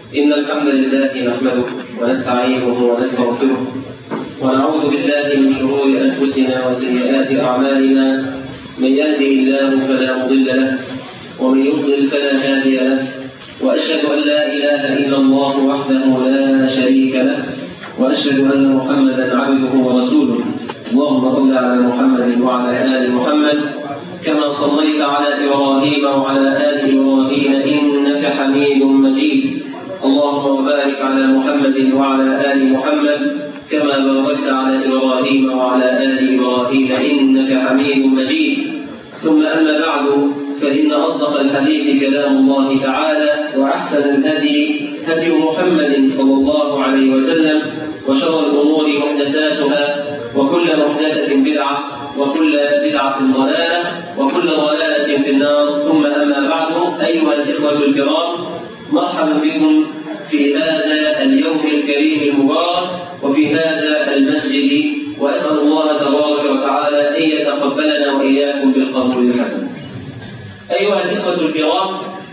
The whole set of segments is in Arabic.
إن الحمد لله نحمده ونستعينه ونستغفره ونعوذ بالله من شرور أنفسنا وسيئات أعمالنا. من يهده الله فلا مضل له ومن يضلل فلا هادي له، وأشهد أن لا إله إلا الله وحده لا شريك له، وأشهد أن محمدا عبده ورسوله. اللهم صل على محمد وعلى آل محمد كما صليت على إبراهيم وعلى آل إبراهيم إنك حميد مجيد. اللهم بارك على محمد وعلى آل محمد كما باركت على إبراهيم وعلى آل إبراهيم إنك حميد مجيد. ثم أما بعد، فإن أصدق الحديث كلام الله تعالى، وأحسن الهدي هدي محمد صلى الله عليه وسلم، وشر الأمور محدثاتها، وكل محدثة بدعة، وكل بدعة ضلالة، وكل ضلالة في النار. ثم أما بعد، أيها الإخوة الكرام، مرحبا بكم في هذا اليوم الكريم المبارك وفي هذا المسجد، وأسأل الله تبارك وتعالى أن يتقبلنا وإياكم بالقبول الحسن. أيها الإخوة الكرام،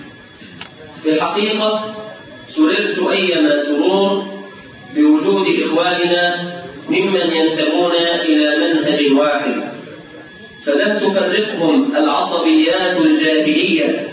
في الحقيقة سررت أيما سرور بوجود إخواننا ممن ينتمون إلى منهج واحد، فلم تفرقهم العصبيات الجاهلية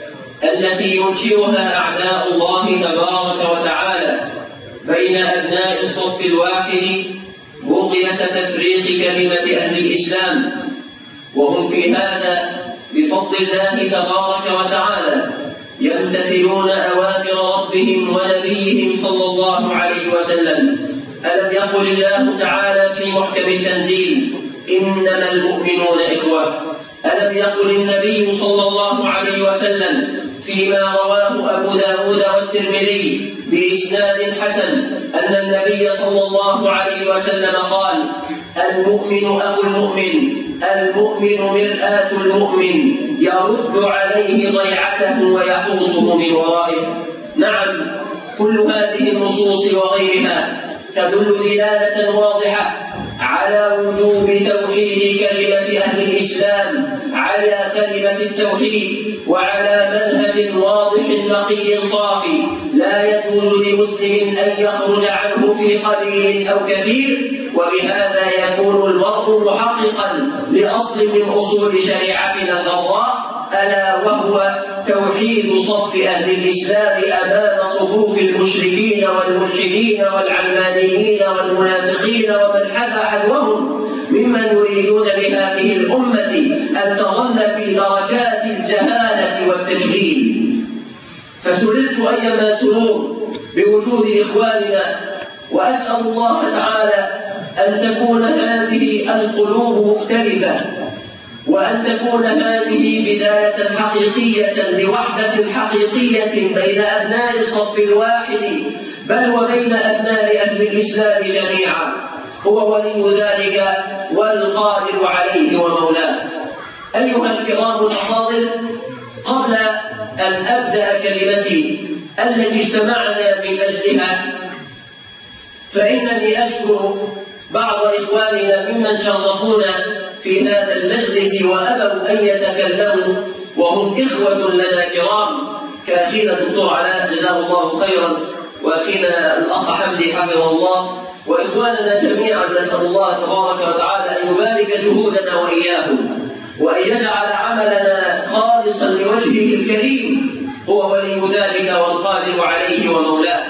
التي ينشئها أعداء الله تبارك وتعالى بين أبناء الصف الواحد بغية تفريق كلمة أهل الإسلام، وهم في هذا بفضل الله تبارك وتعالى يمتثلون أوامر ربهم ونبيهم صلى الله عليه وسلم. ألم يقل الله تعالى في محكم التنزيل: إنما المؤمنون إخوة؟ ألم يقل النبي صلى الله عليه وسلم فيما رواه أبو داود والترمذي بإسناد حسن أن النبي صلى الله عليه وسلم قال: المؤمن أخو المؤمن، المؤمن مرآة المؤمن، يرد عليه ضيعته ويحوطه من ورائه. نعم، كل هذه النصوص وغيرها تدل دلالة واضحة على وجوب توحيد كلمة أهل الإسلام، على كلمة التوحيد، وعلى منهج واضح نقي صافي لا يجوز لمسلم أن يخرج عنه في قليل أو كثير، وبهذا يكون المرء محققا لأصل من أصول شريعتنا الغراء، ألا وهو توحيد صف أهل الإسلام أمام صفوف المشركين والملحدين والعلمانيين والمنافقين ومن حذى حذوهم ممن يريدون بهذه الأمة أن تظل في دركات الجهالة والتجهيل. فسررت أيما سرور بوجود إخواننا، وأسأل الله تعالى أن تكون هذه القلوب مختلفة، وأن تكون هذه بداية حقيقية لوحدة حقيقية بين أبناء الصف الواحد، بل وبين أبناء أهل الإسلام جميعا. هو ولي ذلك والقادر عليه ومولاه. أيها الكرام الأفاضل، قبل أن أبدأ كلمتي التي اجتمعنا من أجلها، فإنني أشكر بعض إخواننا ممن شرفونا في هذا المجلس وأبوا أن يتكلموا، وهم إخوة لنا كرام، كأخينا الدكتور علاء جزاه الله خيرا، وأخينا الأخ حمدي حفظه الله، وإخواننا جميعا. نسأل الله تبارك وتعالى أن يبارك جهودنا وإياهم، وأن يجعل عملنا خالصا لوجهه الكريم. هو ولي ذلك والقادر عليه ومولاه.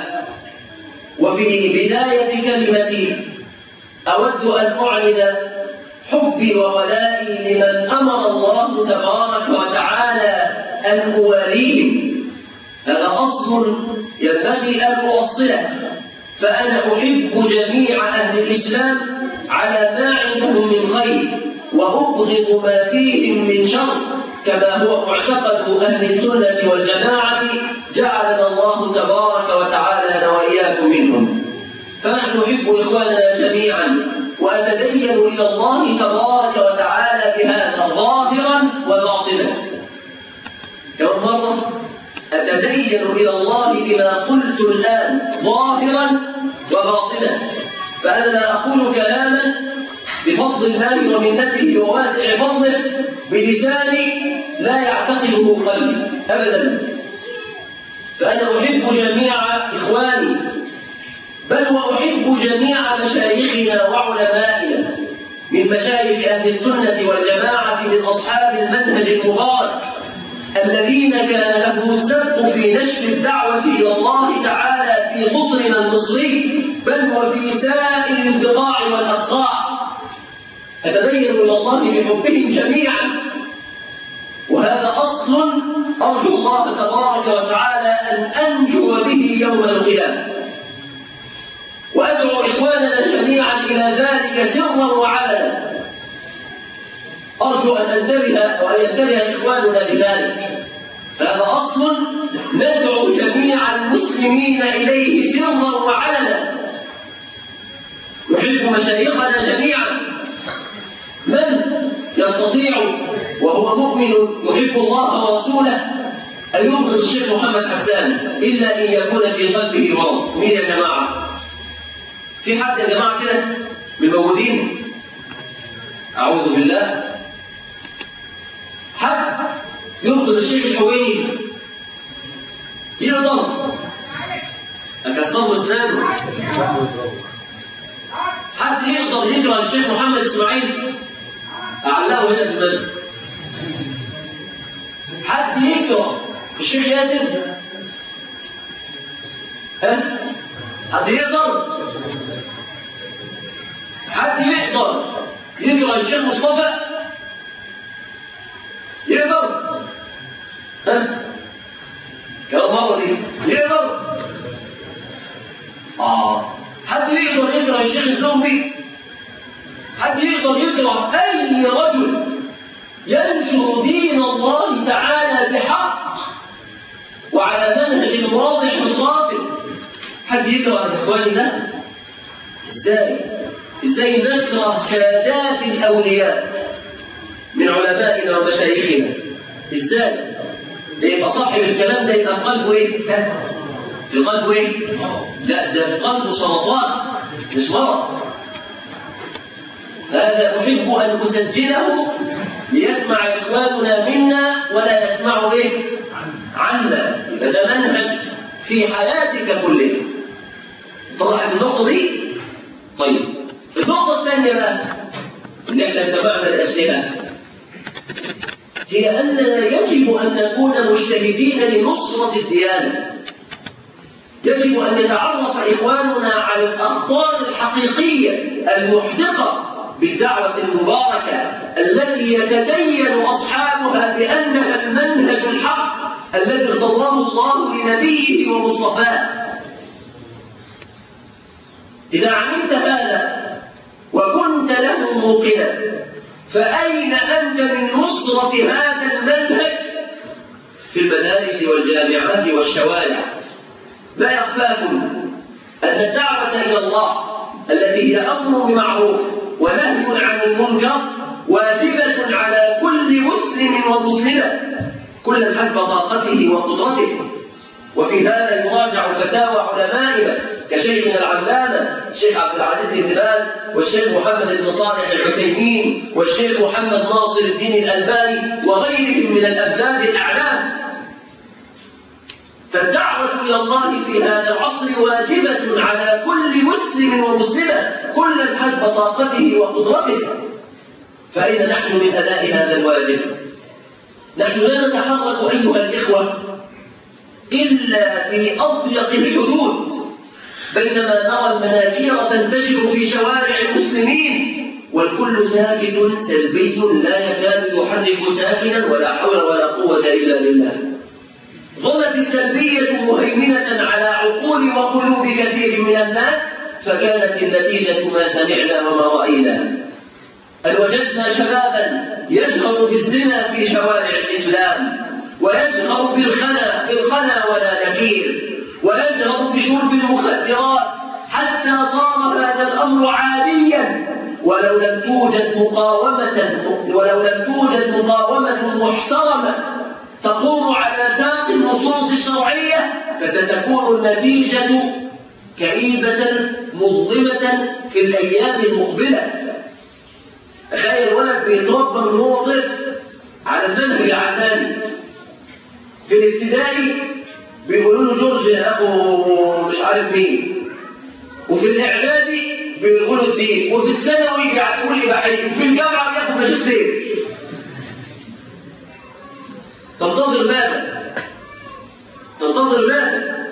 وفي بداية كلمتي أود أن أعلن حبي وولائي لمن أمر الله تبارك وتعالى أن أواليهم. هذا أصل ينبغي أن أؤصله، فأنا أحب جميع أهل الإسلام على ما عندهم من خير، وأبغض ما فيهم من شر، كما هو معتقد أهل السنة والجماعة، جعلنا الله تبارك وتعالى وإياكم منهم. فنحن نحب إخواننا جميعا، وأتدين إلى الله تبارك وتعالى بهذا ظاهرا وباطنا. كم مرة أتدين إلى الله بما قلت الآن ظاهرا وباطنا، فأنا لا أقول كلاما بفضل الله ومنته وواسع فضله بلساني لا يعتقده قلبي أبدا. فأنا أحب جميع إخواني، بل وأحب جميع مشايخنا وعلمائنا من مشايخ أهل السنة والجماعة من أصحاب المنهج المبارك الذين كان لهم السبق في نشر الدعوة إلى الله تعالى في قطرنا المصري بل وفي سائر البقاع والأقطاع. أتبين إلى الله بحبهم جميعا، وهذا أصل أرجو الله تبارك وتعالى أن أنجو به يوم القيامة. وأدعو إخواننا جميعا إلى ذلك سرا وعلنا. أرجو أن أنتبه وأن ينتبه إخواننا لذلك، فهذا أصل ندعو جميع المسلمين إليه سرا وعلنا. نحب مشايخنا جميعا. من يستطيع وهو مؤمن يحب الله ورسوله أن يبغض الشيخ محمد حسان إلا أن يكون في قلبه مرض؟ مين يا جماعة؟ في حد يا جماعة كده من الموجودين؟ أعوذ بالله. حد يبغض الشيخ الحويني يقدر أكثر الثاني؟ حد يقدر يكره الشيخ محمد إسماعيل؟ أعلاه هنا في المسجد. حد يكره الشيخ ياسر؟ ها؟ حد يقدر؟ حد يقدر يكره الشيخ مصطفى؟ يقدر؟ ها؟ كلام مرة دي يقدر؟ حد يقدر يكره الشيخ الزنبي؟ حد يقدر يكره أي رجل ينشر دين الله تعالى بحق وعلى منهج واضح وصافي؟ حد يكره الإخوان ده؟ إزاي نكره سادات الأولياء من علمائنا ومشايخنا؟ إزاي؟ يبقى صاحب الكلام ده يبقى في قلبه إيه؟ في قلبه إيه؟ لا، ده في قلبه سرطان مش مرض. هذا أحب أن أسجله ليسمع إخواننا منا ولا يسمعوا إيه؟ عنا. يبقى ده منهج في حياتك كلها. طلعت النقطة دي؟ طيب، النقطة الثانية بقى اللي احنا اتبعنا لأجلها هي أننا يجب أن نكون مجتهدين لنصرة الديانة. يجب أن يتعرف إخواننا على الأخطار الحقيقية المحدقة بالدعوة المباركة التي يتدين أصحابها بأنها المنهج الحق الذي ارتضاه الله لنبيه ومصطفاه. إذا علمت هذا وكنت له موقنا، فأين أنت من نصرة هذا المنهج في المدارس والجامعات والشوارع؟ لا يخفاكم أن الدعوة إلى الله التي هي أمر بمعروف ونهي عن المنكر واجبة على كل مسلم ومسلمة كل حسب طاقته وقدرته. وفي هذا يراجع فتاوى علمائنا كشيخنا العلامة الشيخ عبد العزيز بن باز والشيخ محمد بن صالح العثيمين والشيخ محمد ناصر الدين الألباني وغيرهم من الأبداد الأعلام. فالدعوة إلى الله في هذا العصر واجبة على كل مسلم ومسلمة كل حسب طاقته وقدرته. فأين نحن من أداء هذا الواجب؟ نحن لا نتحرك أيها الإخوة إلا في أضيق الحدود، بينما نرى المناكير تنتشر في شوارع المسلمين والكل ساكت سلبي لا يكاد يحرك ساكنا ولا حول ولا قوة إلا بالله. ظلت التلبية مهيمنة على عقول وقلوب كثير من الناس، فكانت النتيجة ما سمعنا وما رأينا. أن وجدنا شبابا يجهر بالزنا في شوارع الإسلام، ويجهر بالخنا ولا نكير، ويجهر بشرب المخدرات، حتى صار هذا الأمر عاديا. ولو لم توجد مقاومة محترمة تقوم على ساق النصوص الشرعية، فستكون النتيجة كئيبة مظلمة في الأيام المقبلة. تخيل ولد بيتربى من هو طفل على المنهج العلماني. في الابتدائي بيقولوا له جورج أبو مش عارف مين، وفي الإعدادي بيقولوا الدين، وفي الثانوي بيقول إباحية، وفي الجامعة بياخد ماجستير. تنتظر ماذا؟ تنتظر ماذا؟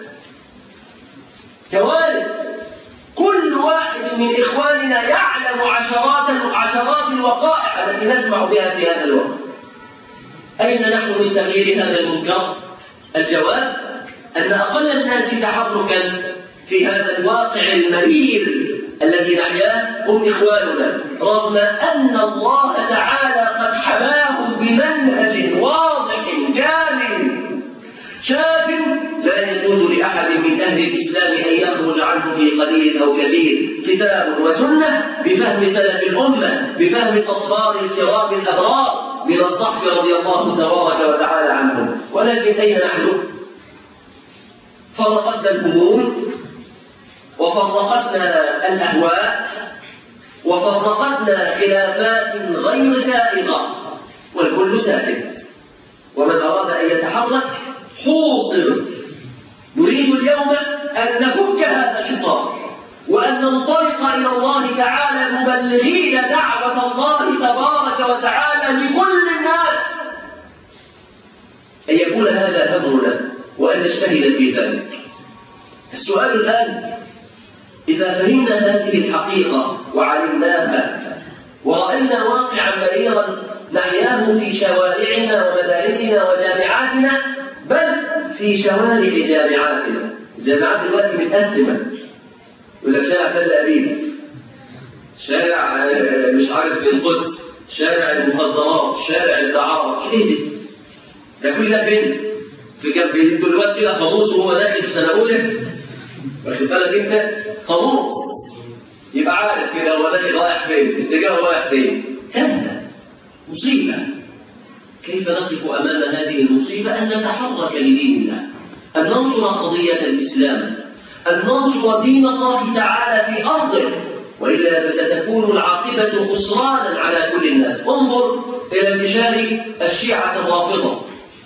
كوارث. كل واحد من إخواننا يعلم عشرات الوقائع التي نسمع بها في هذا الوقت. أين نحن من تغيير هذا المنكر؟ الجواب أن أقل الناس تحركا في هذا الواقع المرير الذي نحياه هم إخواننا، رغم أن الله تعالى قد حماهم بمنهج واضح جامل شاف لا يجوز لأحد من أهل الإسلام أن يخرج عنه في قليل أو كثير، كتاب وسنة بفهم سلف الأمة، بفهم الأطهار الكرام الأبرار من الصحب رضي الله تبارك وتعالى عنهم. ولكن أين نحن؟ فرقتنا الأمور، وفرقتنا الأهواء، وفرقتنا خلافات غير سائغة، والكل ساكت. ومن أراد أن يتحرك حوصر. نريد اليوم أن نفك هذا الحصار، وأن ننطلق إلى الله تعالى مبلغين دعوة الله تبارك وتعالى لكل الناس، أن يكون هذا همنا وأن نجتهد في ذلك. السؤال الآن: إذا فهمنا هذه الحقيقة وعلمناها ورأينا واقعا مريرا نحياه في شوارعنا ومدارسنا وجامعاتنا، بل في شوارع جامعاتنا. الجامعات دلوقتي متقدمة، يقول لك شارع تل أبيب، شارع مش عارف القدس، شارع المخدرات، شارع الدعارة، كده. ده كل ده فين؟ في جنب دلوقتي كده خموس وهو داخل في سنة أولى، واخد بالك أنت؟ خموس يبقى عارف كده هو داخل رايح فين، اتجاهه رايح فين. كذا مصيبة. كيف نقف أمام هذه المصيبة؟ أن نتحرك لدين الله، أن ننصر قضية الإسلام، أن ننصر دين الله تعالى في أرضه، وإلا فستكون العاقبة خسرانا على كل الناس. انظر إلى انتشار الشيعة الرافضة.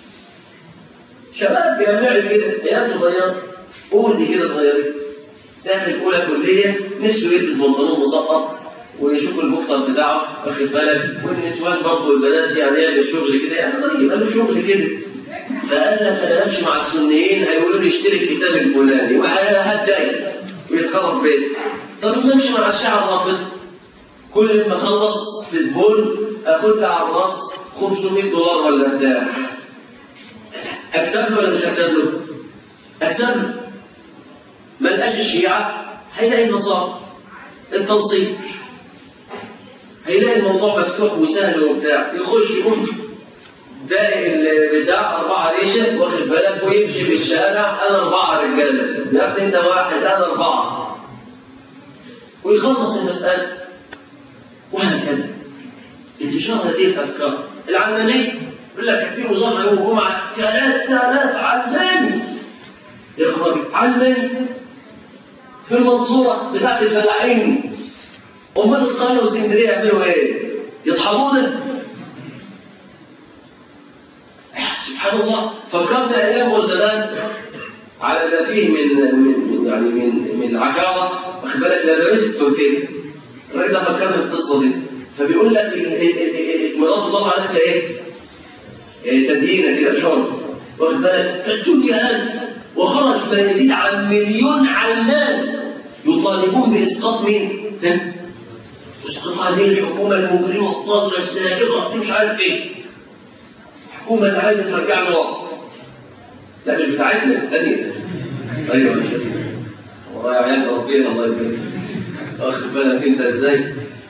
شباب بيعملوا كده، يا صغير قول كده صغيرين داخل أولى كلية، نفسه يلبس بنطلون مسقط ويشوف البوكسر بتاعه، واخد بالك، والنسوان برضه البنات يعني يعمل شغل كده، يعني طيب قالوا شغل كده. فقال لك انا امشي مع السنيين هيقولوا لي اشتري الكتاب الفلاني وهتضايق ويتخرب بيت. طب نمشي مع الشعب الرافض، كل ما اخلص في زبون اخد على الراس $500 ولا بتاع. اكسب له ولا مش اكسب له؟ اكسب له. ما لقاش الشيعة هيلاقي النصارى، التنصيب، هيلاقي الموضوع مفتوح وسهل وبتاع، يخش يقوم داقي البتاع 4 ريشه، واخد بالك، ويمشي في الشارع انا 4 رجاله، يا ابني انت 1 انا 4، ويخلص المساله. وهكذا انتشار هذه الافكار العلمانيه. يقول لك في مظاهره يوم الجمعه 3000 علماني، يا راجل علماني في المنصوره بتاعت الفلاحين. امال القاهره واسكندريه يعملوا ايه؟ يطحنونا. سبحان الله. فكرنا ايام والزمان على ما فيه من عكاره، واخد بالك، لا درست كده. الراجل ده فكرنا بالقصه دي، فبيقول لك مرات الله عليك ايه؟ تدينه كده شرب، واخد بالك، الدنيا انت وخرج ما يزيد عن 1,000,000 علمان يطالبون باسقاط مين؟ اسقاط هذه الحكومه المجرمه الطاغيه الساكره، مش عارف ايه. الحكومه اللي عايزه ترجعنا ورا. لا مش بتاعتنا الثانيه. ايوه والله يا عيال ربنا الله يبارك. واخد بالك انت ازاي؟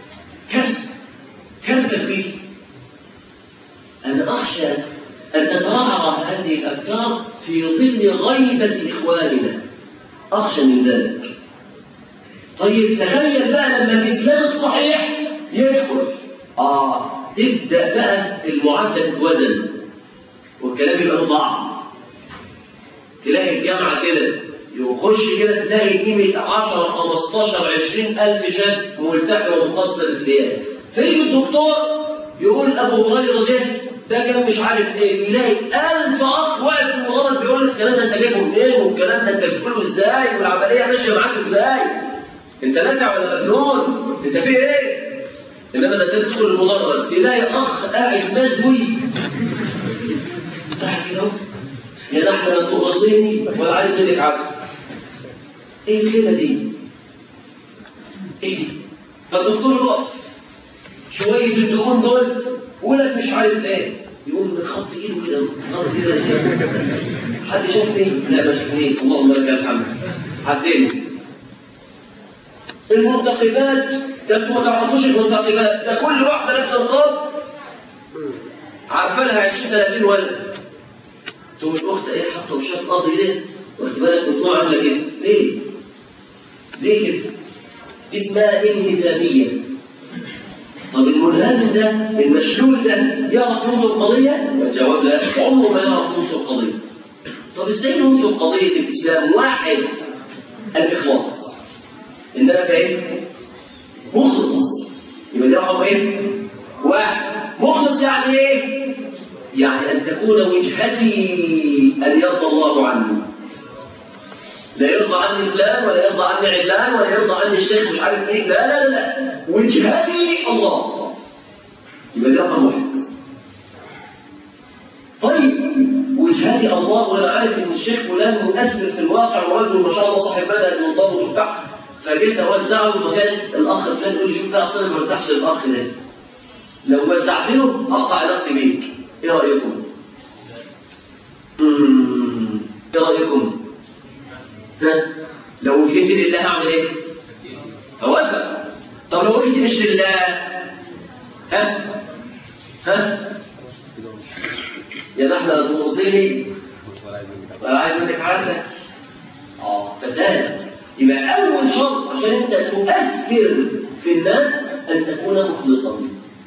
كارثه كبيره. انا اخشى ان تترعرع هذه الافكار في ظل غيبه اخواننا. اخشى من ذلك. طيب تخيل بقى لما الاسلام الصحيح يدخل، تبدا بقى المعادله تتوزن والكلام يبقى له طعم. تلاقي الجامعه كده يخش كده تلاقي قيمه 10 15 20 ألف شاب ملتحي ومقصر الثياب. فيجي الدكتور يقول ابو هريره ده ده كان مش عارف ايه، يلاقي 1000 اخ واقف في المدرج بيقول الكلام ده انت جايبه منين والكلام ده انت بتقوله ازاي والعمليه ماشيه معاك ازاي؟ انت لاسع ولا مجنون؟ انت في ايه؟ انما ده تدخل المدرج تلاقي اخ قاعد مزوي قاعد كده يا نحن لا تبصيني ولا عايز منك عسل. ايه الخيبه دي؟ ايه دي؟ فالدكتور يقف شويه الدهون دول ولد مش عارف ايه يقوم من خط ايده كده خط كده حد شافني؟ لا ما شافنيش اللهم لك الحمد عديني. المنتخبات ده انتوا ما تعرفوش المنتخبات ده كل واحده لابسه نقاب عارفه لها 20 30 ولد. تقوم الاخت ايه حاطه وشاف قاضي ليه؟ واخد بالك الدكتور عامله كده ليه؟ ليه كده؟ دي اسمها انهزاميه. طب الملازم ده المشلول ده يعرف ننظر القضيه؟ والجواب لا، عمره ما يعرف ننظر القضيه. طب ازاي ننظر قضيه الاسلام؟ واحد الاخلاص، انما ايه؟ مخلص. يبقى ده رقم ايه؟ واحد. مخلص يعني ايه؟ يعني ان تكون وجهتي ان يرضى الله عني. لا يرضى عني فلان ولا يرضى عني علان ولا يرضى عني الشيخ مش عارف ايه، لا لا لا، وجهتي الله. يبقى ده رقم واحد. طيب وجهتي الله وانا عارف ان الشيخ فلان مؤثر في الواقع ورجل ما شاء الله صاحب بدأ منضبط وبتاع، فجيت اوزعه فكان الاخ فلان يقول لي شوف ده اصلا ما ارتاحش للاخ ده، لو وزعت له اقطع علاقتي بيك. ايه رايكم؟ ايه رايكم؟ ها؟ لو وجهت لله هعمل ايه؟ اوزع. طب لو وجهت مش لله ها؟ يا نحلة توصيني ولا عايز منك عادة؟ فساد. يبقى أول شرط عشان أنت تؤثر في الناس أن تكون مخلصا.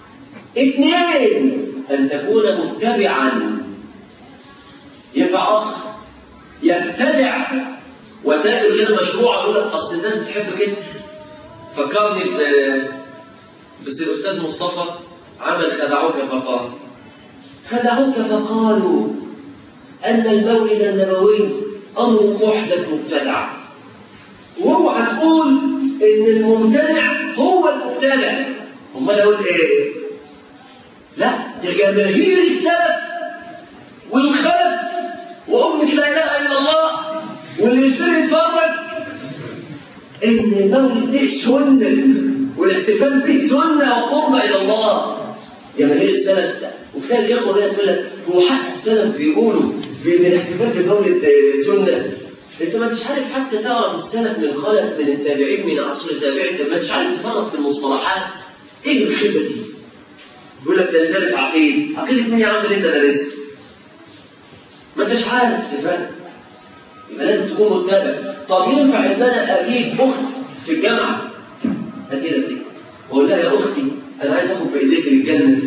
2 أن تكون متبعا. ينفع أخ يتبع وسائل غير مشروعة يقول لك أصل الناس بتحب كده. فكرني بس الأستاذ مصطفى عمل خدعوك فقال خدعوك فقالوا أن المولد النبوي أمر محدث مبتدع، واوعى تقول إن الممتنع هو المبتدع. أمال أقول إيه؟ لا، ده جماهير السلف والخلف وأمة لا إله إلا الله واللي يصير يتفرج إن المولد ده سنة والاحتفال به سنة وقربة إلى الله. جماهير السلف وكان الإخوة اللي تقول لك هو حق السلف بيقولوا بإن الاحتفال بالمولد سنة. أنت ما انتش عارف حتى تعرف السلف من الخلف من التابعين من عصر التابعين، أنت ما انتش عارف تفرق في المصطلحات. إيه الخبة دي؟ يقول لك ده دارس عقيدة، عقيدة مين يا عم اللي أنت دارسها؟ ما انتش عارف تفرق. يبقى لازم تكون متابع. طب ينفع إن أنا أجيب أخت في الجامعة أجيلك دي وأقول لها يا أختي أنا عايز أخد في إيديك للجنة.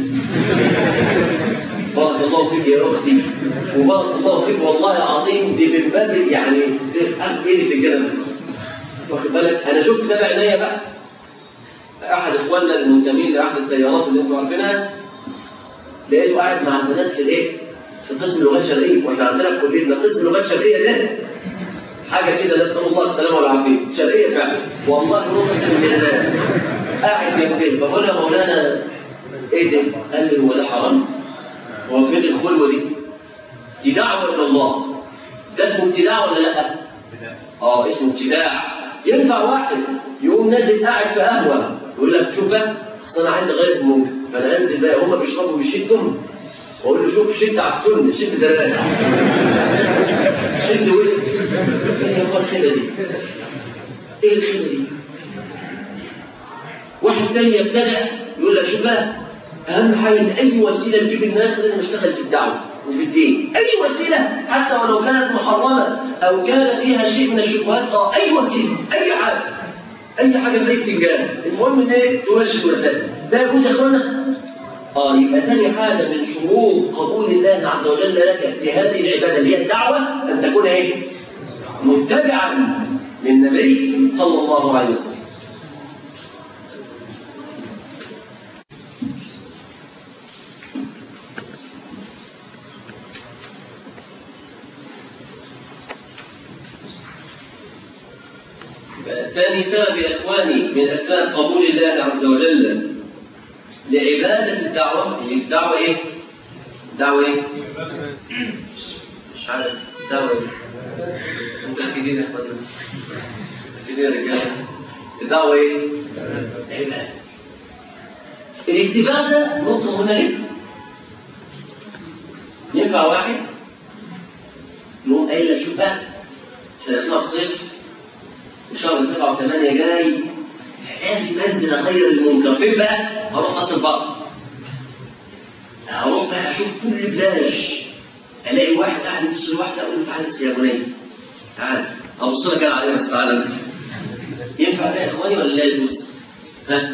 بارك الله فيك يا أختي وبارك الله فيك والله العظيم دي من باب يعني أخد إيدي في الجنة بس. واخد بالك؟ أنا شفت ده بعناية بقى. أحد إخواننا المنتمين لأحد التيارات اللي أنتم عارفينها لقيته قاعد مع البنات في الإيه؟ في قسم اللغات الشرقية، وإحنا عندنا في كليتنا قسم اللغات الشرقية ده حاجة كده نسأل الله السلامة والعافية، شرقية فعلا والله نقسم بالله. قاعد جنبي بقول يا مولانا ايه ده؟ قال لي هو ده حرام؟ هو فين الخلوه دي؟ دي دعوه الى الله. ده اسمه ابتداع ولا لا؟ اسمه ابتداع. ينفع واحد يقوم نازل قاعد في قهوه يقول لك شوف بقى اصل انا عندي غير ممكن فانا انزل بقى هم بيشربوا بيشدهم واقول له شوف شد على السنه شد دلال شد ولد. ايه هو الخيبه دي؟ ايه الخيبه دي؟ واحد تاني يبتدع يقول لك شوف بقى اهم حاجه ان اي وسيله تجيب الناس لازم اشتغل في الدعوه وفي الدين. اي وسيله حتى ولو كانت محرمه او كان فيها شيء من الشبهات اي وسيله اي حاجه بالاستنجاب المهم ان ايه تمشي الوسائل. ده يجوز يا اخوانا؟ يبقى ثاني حاجه من شروط قبول الله عز وجل لك في هذه العباده اللي هي الدعوه ان تكون ايه؟ متبعا للنبي صلى الله عليه وسلم. ثاني سبب يا إخواني من أسباب قبول الله عز وجل لعبادة الدعوة. الدعوة إيه؟ الدعوة إيه؟ مش عارف الدعوة إيه؟ متأكدين يا إخواني؟ متأكدين يا رجالة؟ الدعوة إيه؟ عبادة. الاتباع ده نقطة هنالك. ينفع واحد يقوم قايل لك شوف بقى احنا الصيف وشهر 7 و8 جاي لازم انزل اغير المنكر. فين بقى؟ هروح راس البر، هروح بقى اشوف كل بلاش، الاقي واحد قاعد يبص لواحده اقول له تعالى يا بني تعالى ابص لك انا عليها بس تعالى انت. ينفع ده يا اخواني ولا لا يجوز؟ ها؟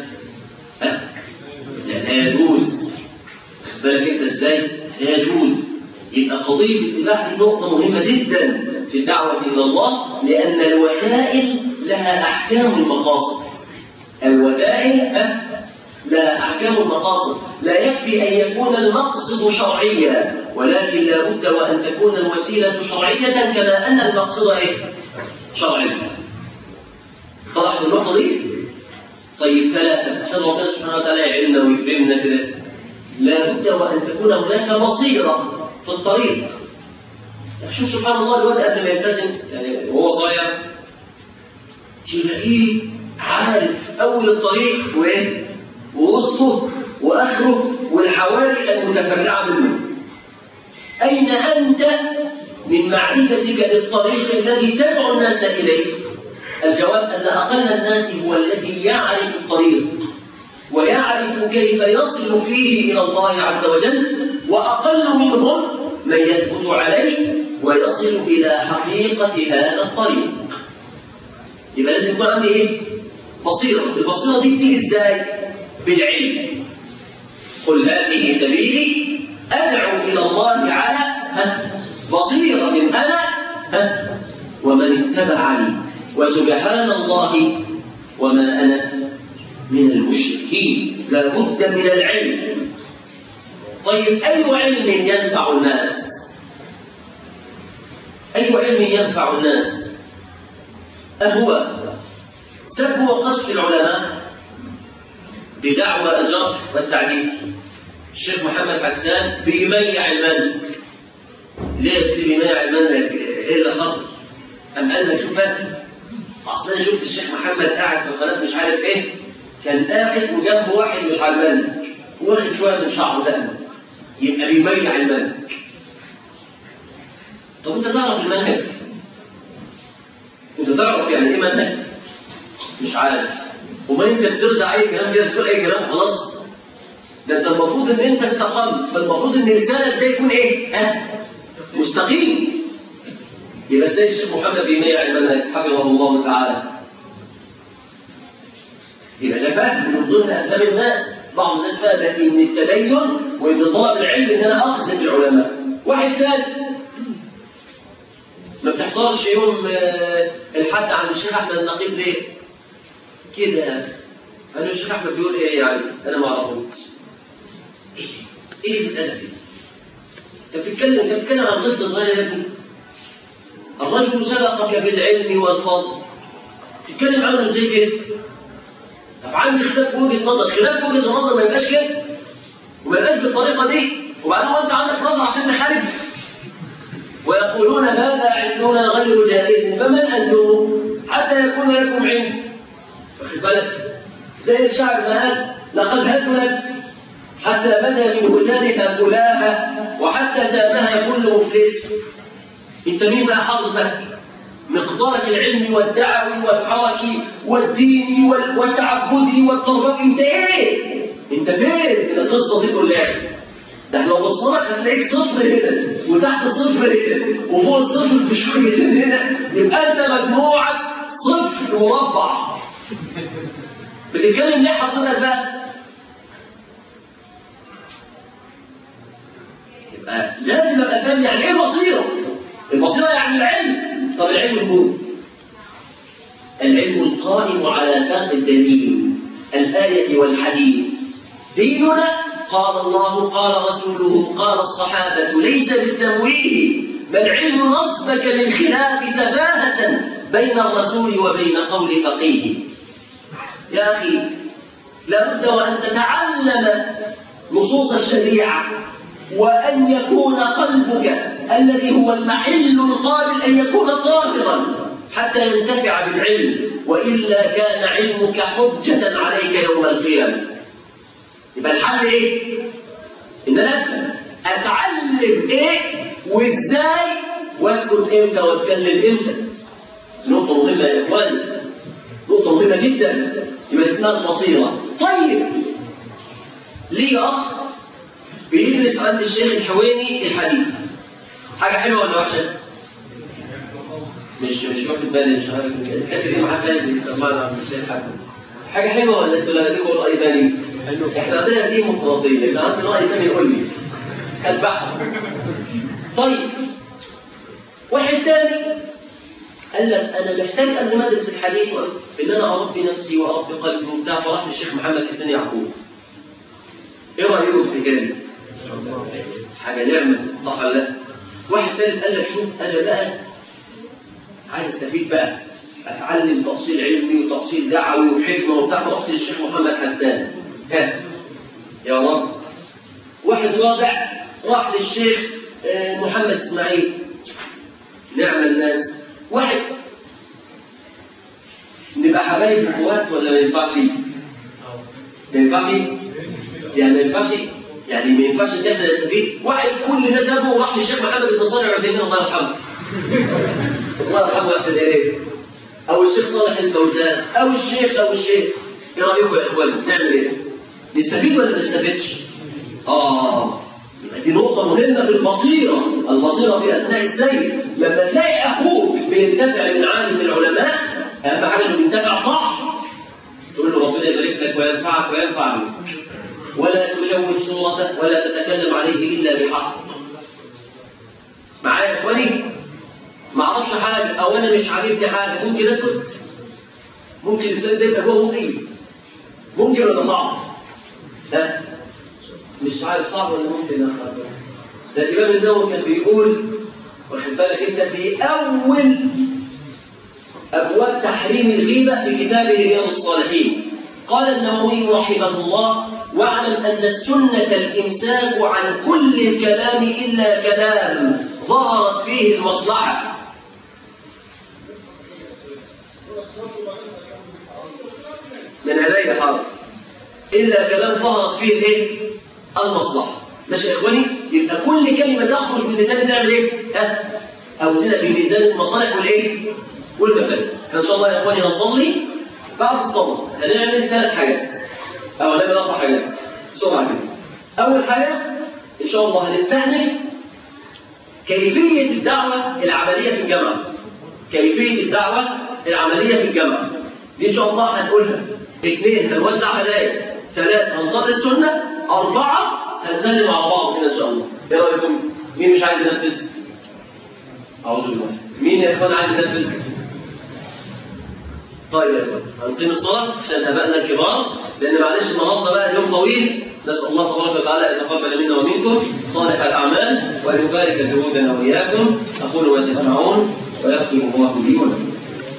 لا يجوز. خد بالك انت ازاي؟ لا يجوز. يبقى قضيه الاتباع دي نقطه مهمه جدا في الدعوه الى الله، لان الوسائل لها احكام المقاصد. الوسائل لها احكام المقاصد. لا يكفي ان يكون المقصد شرعيا، ولكن لا بد وان تكون الوسيله شرعيه كما ان المقصد ايه؟ شرعي. خلاص النقطه دي؟ طيب 3 عشان ربنا سبحانه وتعالى يعلمنا ويفهمنا كده، لا بد وان تكون هناك بصيره في الطريق. شوف سبحان الله الواد قبل ما يلتزم يعني وهو صايع تلاقيه عارف اول الطريق وايه؟ ووسطه واخره والحواري المتفرعه منه. اين انت من معرفتك بالطريق الذي تدعو الناس اليه؟ الجواب ان اقل الناس هو الذي يعرف الطريق ويعرف كيف يصل فيه الى الله عز وجل، واقل منهم من يثبت عليه ويصل الى حقيقه هذا الطريق. يبقى لازم يكون عندي ايه؟ بصيره. البصيره دي بتيجي ازاي؟ بالعلم. قل هذه سبيلي ادعو الى الله على بصيره انا ومن اتبعني وسبحان الله وما انا من المشركين. لا بد من العلم. طيب اي علم ينفع الناس؟ اي علم ينفع الناس؟ أهو سب وقصف العلماء بدعوى الجرح والتعديل؟ الشيخ محمد حسان بيميع المنهج. ليه يا سيدي بيميع المنهج؟ ايه اللي خطر؟ أم قال لك شوف اصل انا شفت الشيخ محمد قاعد في القناه مش عارف ايه، كان قاعد وجنبه واحد مش على المنهج واخد شويه من شعره ده، يبقى بيميع المنهج. طب انت تعرف المنهج؟ انت تعرف يعني ايه منهج؟ مش عارف. وما انت بترزع اي كلام كده تقول اي كلام خلاص. ده انت المفروض ان انت استقمت، فالمفروض ان لسانك ده يكون ايه؟ مستقيم. يبقى ازاي الشيخ محمد بيميع المنهج حفظه الله تعالى؟ يبقى ده فهم من ضمن اسباب الناس. بعض الناس فاهم ان التدين وان طلب العلم ان انا اقصد العلماء. واحد ثاني ما بتحضرش يوم الحد عند الشيخ احمد النقيب ليه؟ كده يا اخي. قال له الشيخ احمد بيقول ايه يعني؟ انا ما اعرفوش. ايه اللي بتقال فيه؟ انت بتتكلم عن طفل صغير يا ابني. الرجل سبقك بالعلم والفضل. تتكلم عنه ازاي كده؟ طب عندي خلاف وجهه نظر، خلاف وجهه النظر ما يبقاش كده وما يبقاش بالطريقه دي، وبعدين انت عندك نظر عشان نحارب. ويقولون هذا علمنا غير جائز، فمن انتم حتى يكون لكم علم؟ واخد بالك؟ زي الشعر ما قال لقد هزلت حتى بدا في هزالها كلاها وحتى سابها كل مفلس. انت مين بقى حضرتك؟ مقدارك العلمي والدعوي والحركي والديني والتعبدي والتربوي انت ايه؟ انت فين من القصه دي كلها؟ ده لو بصلك هتلاقيك صفر هنا وتحت الصفر هنا وفوق الصفر بشويتين هنا، يبقى انت مجموعه صفر مربع. بتتكلم ليه حضرتك بقى؟ يبقى لازم ابقى فاهم يعني ايه بصيره؟ البصيره يعني العلم. طب العلم هو العلم القائم على ساق الدليل، الآية والحديث. ديننا قال الله قال رسوله قال الصحابة، ليس بالتمويه، بل علم نصبك من خلاف سفاهة بين الرسول وبين قول فقيه. يا أخي لابد وأن تتعلم نصوص الشريعة، وأن يكون قلبك الذي هو المحل القابل أن يكون طاهرا حتى ينتفع بالعلم، وإلا كان علمك حجة عليك يوم القيامة. يبقى الحل إيه؟ إن أنا أتعلم إيه وإزاي وأسكت إمتى وأتكلم إمتى. نقطة مهمة يا إخواني، نقطة مهمة جدا. يبقى اسمها البصيرة. طيب ليه أخ بيدرس عند الشيخ الحويني الحديث، حاجة حلوة ولا وحشة؟ مش واخد بالي، مش عارف الحته دي معاه سيد بيسمعنا عند الشيخ حاجة حلوة ولا انتوا لا تقولوا رأي ثاني؟ احنا عندنا دي مفرطين، اللي عنده رأي ثاني يقول لي البحر. طيب واحد ثاني قال لك انا محتاج قبل ما ادرس الحديث ان انا اربي نفسي واربي قلبي وبتاع، فراح للشيخ محمد حسين يعقوب. ايه رايكم في الحكايه؟ حاجه نعمه صح ولا لا؟ واحد ثالث قال لك شوف انا بقى عايز استفيد بقى، اتعلم تأصيل علمي وتأصيل دعوي وحكمه وبتاع، فرحت للشيخ محمد حسان. يا رب. واحد رابع راح للشيخ محمد اسماعيل. نعم الناس. واحد نبقى حبايب اخوات ولا ما ينفعش؟ ما ينفعش؟ يعني ما ينفعش؟ يعني ما ينفعش ان احنا نستفيد. واحد كل ده سابه وراح للشيخ محمد بن صالح العثيمين الله يرحمه. الله يرحمه ويحسن اليه. او الشيخ صالح الفوزان او الشيخ. ايه رايكم يا اخوان؟ نعمل ايه؟ نستفيد ولا ما نستفيدش؟ دي نقطة مهمة في البصيرة. البصيرة في أثناء السير. لما تلاقي أخوك بينتفع من عالم من العلماء، أهم حاجة إنه بينتفع صح، تقول له ربنا يبارك لك وينفعك وينفع بك، ولا تشوه صورته ولا تتكلم عليه إلا بحق. معايا يا إخواني؟ ما أعرفش حاجة أو أنا مش عاجبني حاجة، ممكن أسكت؟ ممكن الإنسان ده يبقى جوه ممكن ولا صعب؟ لا مش عارف صعب ولا ممكن اخر. ده الامام النووي كان بيقول، واخد بالك انت، في اول ابواب تحريم الغيبه في كتابه رياض الصالحين، قال النووي رحمه الله: واعلم ان السنه الامساك عن كل الكلام الا كلام ظهرت فيه المصلحه. من علي حرف الا كلام ظهرت فيه الايه؟ المصلحة. ماشي يا إخواني؟ يبقى كل كلمة تخرج من لسان تعمل إيه؟ أوزنها في ميزان المصالح والإيه؟ والمفاسد. إن شاء الله يا إخواني هنصلي بعد الصلاة هنعمل 3 حاجات أو هنعمل 4 حاجات بسرعة كده. أول حاجة إن شاء الله هنستأنف كيفية الدعوة العملية في الجامعة. كيفية الدعوة العملية في الجامعة دي إن شاء الله هنقولها. 2 هنوزع هدايا. 3 هنصلي السنة. 4 هنسلم على بعض كده ان شاء الله. ايه رايكم؟ مين مش عايز ينفذ؟ اعوذ بالله. مين يا اخوان عايز ينفذ؟ طيب يا اخوان هنقيم الصلاه عشان ابائنا الكبار، لان معلش النهارده بقى اليوم طويل. نسال الله تبارك وتعالى ان يتقبل منا ومنكم صالح الاعمال وان يبارك جهودنا واياكم. اقول ما تسمعون ويختم الله لي ولكم.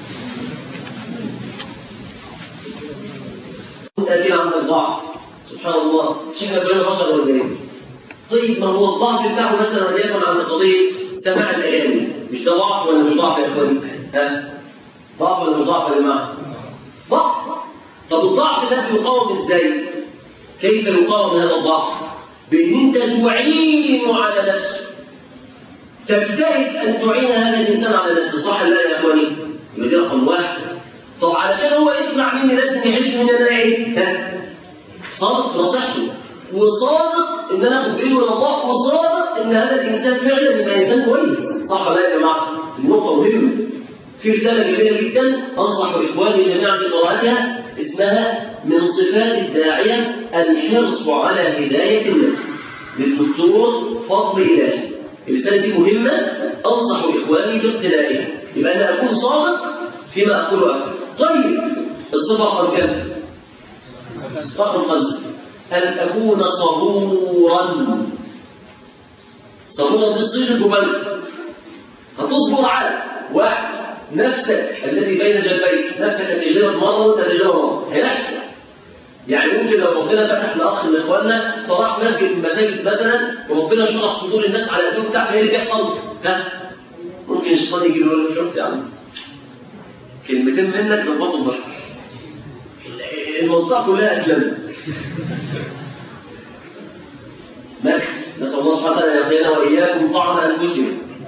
تاتينا عن الضعف. سبحان الله، شيخنا كلنا بشر ولا ايه؟ طيب ما هو الضعف بتاعه مثلا وليكن عن قضيه سماع الاغاني، مش ده ضعف ولا مش ضعف يا اخواني؟ ضعف ولا مش ضعف يا جماعه؟ ضعف. طب الضعف ده بيقاوم ازاي؟ كيف يقاوم هذا الضعف؟ بان انت تعين على نفسه. تجتهد ان تعين هذا الانسان على نفسه، صح ولا لا يا اخواني؟ يبقى دي رقم 1. طب علشان هو يسمع مني لازم يحس ان انا ايه؟ صادق في نصيحته، وصادق ان انا اخد بايده الى الله، وصادق ان هذا الانسان فعلا يبقى انسان كويس، صح ولا لا يا جماعه؟ النقطه مهمه. في رساله جميله جدا انصح اخواني جميعا بقراءتها، اسمها من صفات الداعيه الحرص على هدايه الناس، للدكتور فضل الهي. الرساله دي مهمه، انصح اخواني باقتنائها. يبقى انا اكون صادق فيما اقوله. طيب الصفه رقم كام؟ رقم 5 أن أكون صبورا. صبورا في الصيغ المبالغ. هتصبر على 1 نفسك التي بين جنبيك، نفسك تجلبها مرة وانت تجلبها مرة، هيحصل. يعني ممكن لو ربنا فتح لأخ من إخواننا فراح مسجد من المساجد مثلا وربنا شرح صدور الناس على الدين بتاعه، ايه اللي بيحصل؟ ممكن الشيطان يجي يقول له شفت يا عم كلمتين منك لخبطوا البشر، المنطقة كلها أسلمت. نسأل الله سبحانه وتعالى أن يعطينا وإياكم طعم أنفسنا.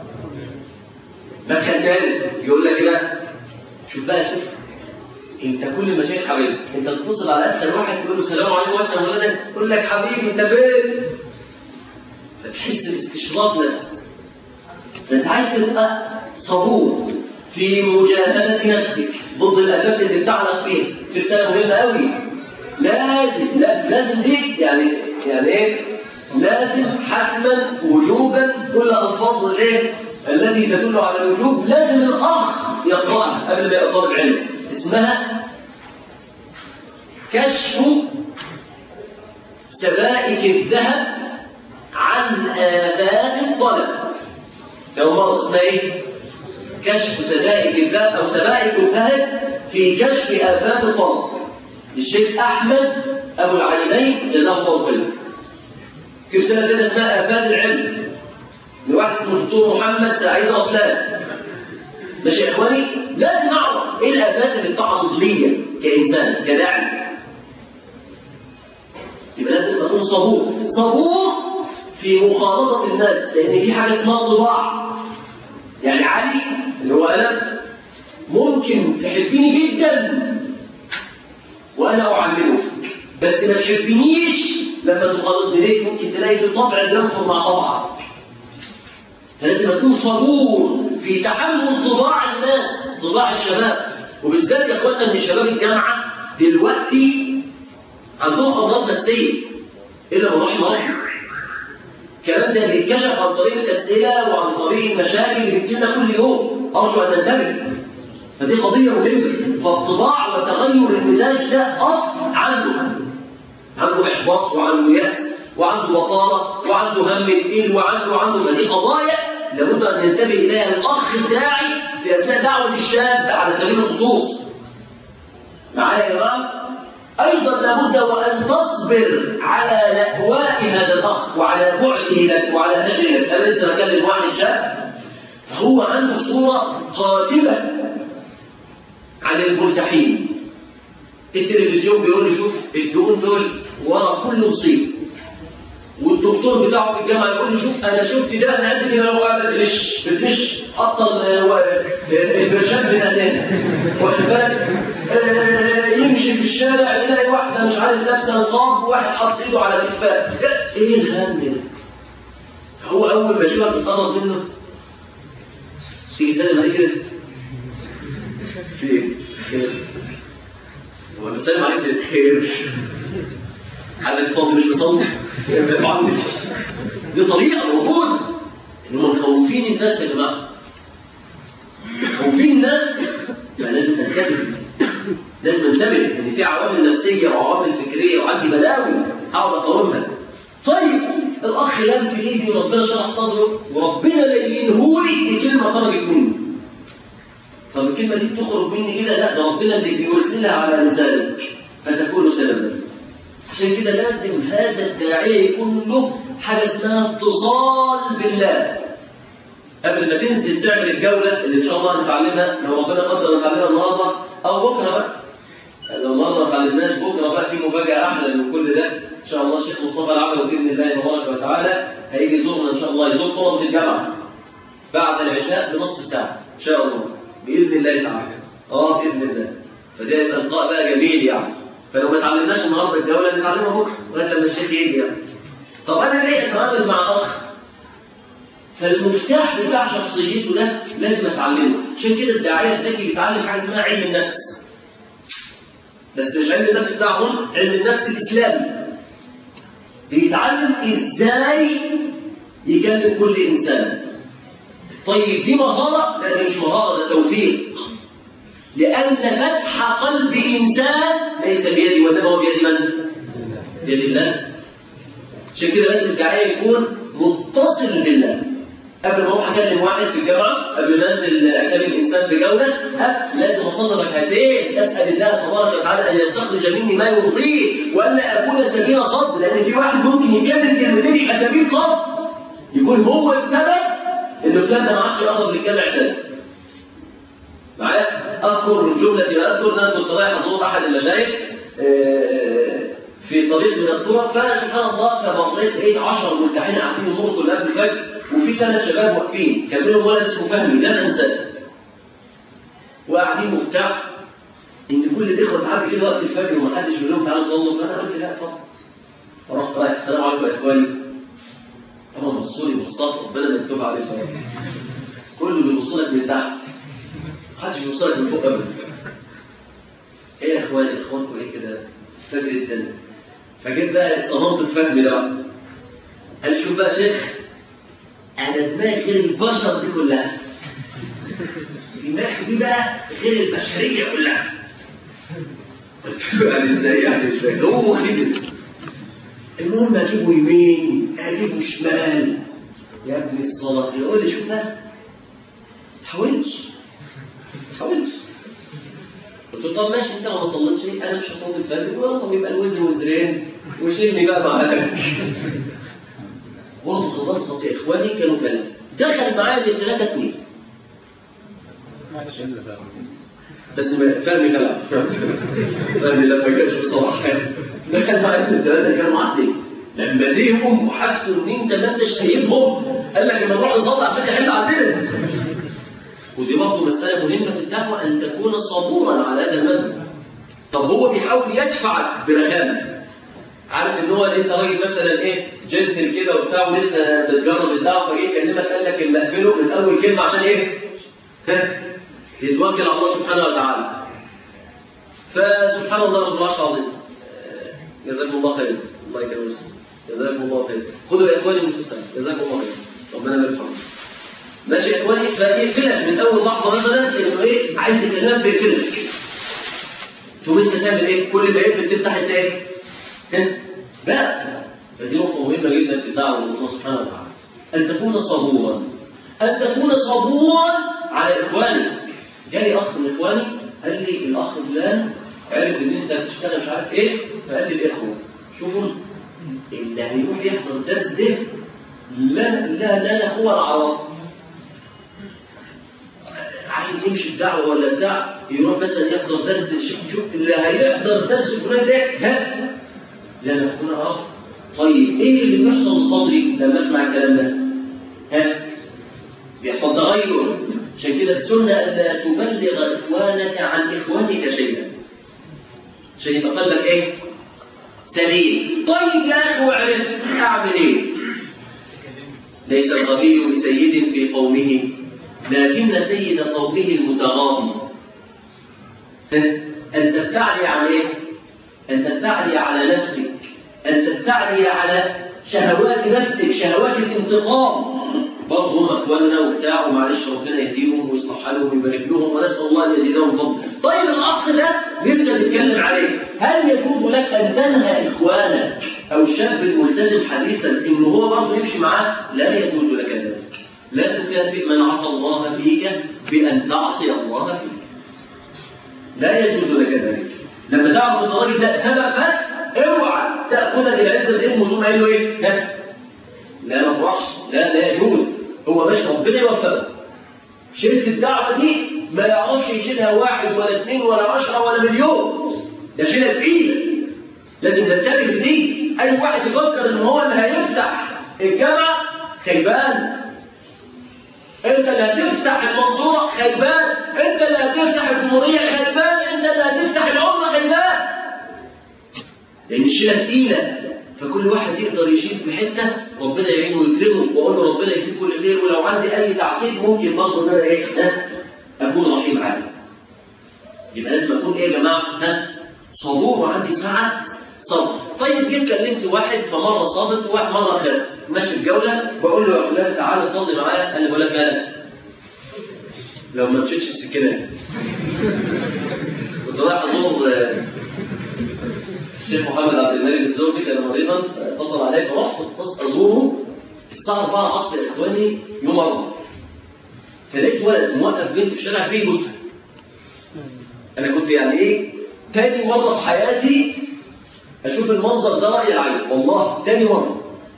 مدخل ثالث يقول لك كده، شوف بقى شوف انت كل المشايخ حبيبي، انت تتصل على اسهل واحد تقول له السلام عليكم واسلم ولادك، يقول لك حبيبي انت فين؟ فتحس باستشراف نفسك. فانت عايز تبقى صبور في مجاهدة نفسك ضد الآفات اللي بتعلق فيها. في رسالة مهمة قوي، لازم دي يعني ايه؟ لازم حتما وجوبا كل الفاظ الايه التي تدل على الوجوب لازم الاخ يقراها قبل ما يقرا العلم. اسمها كشف سبائك الذهب عن آفات الطلب. لو مرة اسمها ايه؟ كشف سبائك الذهب او سبائك الذهب في كشف آفات الطلب للشيخ احمد ابو العليمين جزاه الله خيرا. في رسالة كده اسمها آفات العلم لواحد اسمه الدكتور محمد سعيد رسلان. ماشي يا اخواني؟ لازم اعرف ايه الآفات اللي بتعرض ليا كإنسان كداعي. يبقى لازم تكون صبور في مخالطة الناس، لأن في حاجة اسمها طباع. يعني علي اللي هو أنا ممكن تحبيني جدا وأنا أعلمك، بس ما تحبنيش لما تخالطني. ليه؟ ممكن تلاقي في الطبع بينفر مع طبعك. فلازم تكون صبور في تحمل طباع الناس، طباع الشباب، وبالذات يا اخوانا ان شباب الجامعه دلوقتي عندهم امراض نفسيه الا ما رحم ربي. الكلام ده بيتكشف عن طريق الاسئله وعن طريق المشاكل اللي بتجيلنا كل يوم. ارجو ان ننتبه، فدي قضيه مهمه. فالطباع وتغير المزاج ده اصل عنده احباط وعنده يأس وعنده بطاله وعنده هم تقيل وعنده فدي قضايا لابد ان ننتبه اليها الاخ الداعي في اثناء دعوه الشاب على سبيل الخصوص. معايا يا جماعه؟ ايضا لابد وان تصبر على لهواء هذا الاخ وعلى بعده لك وعلى نشره لك. انا لسه بكلم واحد شاب فهو عنده صوره قاتله عن المرتاحين. التلفزيون بيقول لي شوف الدهون دول ورا كل مصيبه، والدكتور بتاعه في الجامعه يقول له شوف انا شفت ده انا قد كده لو قاعده بتمش حاطه البرشام بناداها واخد بالك، يمشي في الشارع يلاقي واحده مش عارف لابسه نقاب وواحد حاطط ايده على كتفها. ايه الهم ده؟ هو اول ما يشوفها بتقرب منه تيجي تسلم عليه كده في ايه؟ هو بسلم عليك كده خير حد بيصلي مش بيصلي دي طريقه موجوده انهم مخوفين الناس يا جماعه، مخوفين الناس. يبقى لازم تنتبه، لازم ننتبه ان في عوامل نفسيه وعوامل فكريه وعندي بلاوي اقعد اقاومها. طيب الاخ لم في ايدي وربنا شرح صدره وربنا لينهولي الكلمه خرجت مني. طب الكلمه دي بتخرج مني كده؟ لا، ده ربنا اللي بيرسلها على لسانك فتكون سببا. عشان كده لازم هذا الداعية يكون له حاجة اسمها اتصال بالله. قبل ما تنزل تعمل الجولة اللي إن شاء الله نتعلمها لو ربنا قدر نتعلمها النهارده أو بكرة بقى. لو النهارده ما اتعلمناش بكرة بقى في مفاجأة أحلى من كل ده. إن شاء الله الشيخ مصطفى العبد بإذن الله تبارك وتعالى هيجي يزورنا إن شاء الله، يزور طلبة الجامعة بعد العشاء بنصف ساعة إن شاء الله بإذن الله تعالى. بإذن الله. فده يبقى لقاء بقى جميل يعني. فلو ما اتعلمناش النهارده الجوله نتعلمها بكره لغايه لما الشيخ يجي يعني. طب انا ليه اتعامل مع اخ؟ فالمفتاح بتاع شخصيته ده لازم اتعلمه. عشان كده الداعيه الذكي بيتعلم حاجه اسمها علم النفس. بس مش علم النفس بتاعهم، علم النفس الاسلامي. بيتعلم ازاي يكلم كل انسان. طيب دي مهاره؟ لا دي مش مهاره، ده توفيق. لأن فتح قلب إنسان ليس بيدي وإنما هو بيد من؟ بيد الله. عشان كده لازم الداعية يكون متصل بالله. قبل ما اروح اكلم واحد في الجامعه، قبل ما انزل اكلم الانسان في جوله، لازم اصلي ركعتين اسال الله تبارك وتعالى ان يستخرج مني ما يرضيه وان اكون سبيل صد، لان في واحد ممكن يتكلم كلمتين يبقى سبيل صد، يكون هو السبب ان فلان ده ما عادش يقرب للجامع تاني. معايا؟ اذكر جمله ما اذكر ان انا كنت رايح ازور احد المشايخ في طريق من الطرق، فسبحان الله فبطلت لقيت 10 ملتحين قاعدين يمروا كل قبل الفجر، وفي 3 شباب واقفين، كان منهم ولد اسمه فهمي لن انساه. وقاعدين وبتاع ان كل الاخوه تعدي كده وقت الفجر ومحدش بيقول لهم تعالوا صلوا، فانا قلت لا طبعا. فرحت رايح السلام عليكم يا اخواني. طبعا بصوا لي بصات ربنا ما يكتب عليه صراحه. كله بيبص لك من تحت. محدش بيبص لك من فوق ابدا. ايه يا اخواني اخوانكم ايه كده؟ فجر الدنيا. فجيت بقى اتصدمت الفهم ده بقى. قال شوف بقى شيخ، انا دماغي غير البشر دي كلها. دماغي دي بقى غير البشريه كلها. قلت له يعني ازاي يعني ازاي؟ هو كده. المهم اجيبه يمين، اجيبه شمال. يا ابني الصلاه يقول لي شوف بقى. ما تحاولش. قلت له طب ماشي انت لو ما صليتش انا مش هصلي الفجر، والله يبقى الوزن وزرين وشيلني بقى معاك. وضغط يا اخواني كانوا 3. دخل معايا من 3 2. بس فهمي كلام. فهمي لما جاش بصراحه دخل معايا من 3 كانوا معدين. لما زيهم وحسوا ان انت ما انتش سايبهم قال لك لما نروح نصلي عشان يحل عندنا. ودي برضه مسألة مهمة في الدعوة أن تكون صبورا على هذا المدى. طب هو بيحاول يدفعك برخامة. عارف إن هو أنت راجل مثلا إيه جنتل كده وبتاع ولسه بتجرب الدعوة فجاي يكلمك قال لك اللي أقفله من أول كلمة عشان إيه؟ يتوكل على الله سبحانه وتعالى. فسبحان الله رب العرش العظيم. جزاكم الله خير. الله يكرمك. جزاكم الله خير. خذوا يا إخواني من السنة. جزاكم الله خير. ربنا لا يرحمه. ماشي يا اخواني، فيقفلك من اول لحظه مثلا انه ايه عايز الكلام بيقفلك. تقوم انت تعمل ايه؟ كل ما يقفل تفتح التاني. لا فدي نقطه مهمه جدا في الدعوه الى الله سبحانه وتعالى. ان تكون صبورا. ان تكون صبورا على اخوانك. جالي اخ من اخواني قال لي الاخ فلان عرف ان انت بتشتغل مش عارف ايه، فقال لي الاخوه شوفوا اللي هيروح يحضر الدرس ده لا هو العراف. عايز يمشي الدعوه ولا بتاع يروح مثلا يحضر درس شوف اللي هيحضر درس الفلاني ده لا اكون اعرف. طيب ايه اللي بيحصل صدري لما اسمع الكلام ده؟ بيحصل تغير. عشان كده السنه الا تبلغ اخوانك عن اخوانك شيئا عشان يبقى قلبك ايه؟ سليم. طيب يا اخي وعرفت اعمل ايه؟ ليس الغبي بسيد في قومه لكن سيد قومه المتغاضي. أن تستعلي على إيه؟ أن تستعلي على نفسك، أن تستعلي على شهوات نفسك، شهوات الانتقام. برضه هم أخواننا وبتاع ومعلش ربنا يهديهم ويصلح حالهم ويبارك لهم ونسأل الله أن يزيدهم فضلا. طيب الأخ ده لسه بيتكلم عليه، هل يجوز لك أن تنهى إخوانك أو الشاب الملتزم حديثا إنه هو برضه يمشي معاه؟ لا يجوز لك ذلك. لا تكافئ من عصى الله فيك بأن تعصي الله فيك. لا يجوز لك ذلك. لما تعرف ان الراجل ده سبب اوعى تاخذها للعزه بالاسم وتقوم قايل له ايه؟ لا ما تروحش، لا يجوز. هو مش ربنا يوفقه. شركه الدعوه دي ما يعرفش يشيلها 1 ولا 2 ولا 10 ولا مليون. ده شيلها بايدك. لازم ننتبه لدي. اي واحد يفكر ان هو اللي هيفتح الجامعه خيبان. انت اللي هتفتح المنظوره خيبان، انت اللي هتفتح الجمهوريه خيبان، انت اللي هتفتح الامه خيبان. لان الشيله تقيله، فكل واحد يقدر يشيل في حته ربنا يعينه ويكرمه واقول له ربنا يجزيك كل خير. ولو عندي اي تعقيد ممكن برضه ان انا ايه اكون رحيم عادي. يبقى لازم اكون ايه يا جماعه؟ صبور وعندي سعه صبر. طيب جيت كلمت واحد فمره صابت وواحد مره خدت ماشي الجوله بقول له يا فلان تعالى صلي معايا. قال لي بقول لك انا لو ما مشيتش السكينه كنت رايح ازور الشيخ محمد عبد الملك الزوبي كان مريضا اتصل عليه فرحت ازوره الساعه 4 العصر يا اخواني يوم 4 فلقيت ولد موقف بنت في الشارع فيه جثه. انا كنت يعني ايه تاني مره في حياتي اشوف المنظر ده راي العين، والله تاني مره.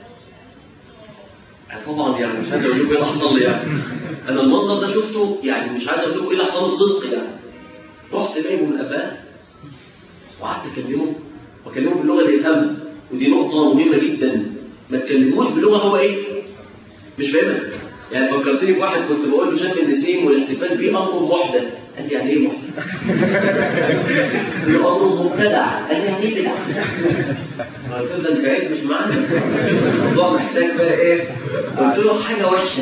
طبعا يعني مش عايز اقول لكم ايه اللي حصل لي يعني. انا المنظر ده شفته يعني مش عايز اقول لكم ايه اللي حصل لي صدق يعني. رحت جايبه من قفاه وقعدت اكلمه واكلمه باللغه اللي يفهمها، ودي نقطه مهمه جدا. ما تكلموش بلغه هو ايه مش فاهمها. يعني فكرتني بواحد كنت بقول له شم النسيم والاحتفال بيه امر موحده. قال لي يعني ايه موحده؟ امر مبتدع. قال لي يعني ايه بدع؟ قلت له ده انت عيب مش معانا، الموضوع محتاج بقى ايه؟ قلت له حاجه وحشه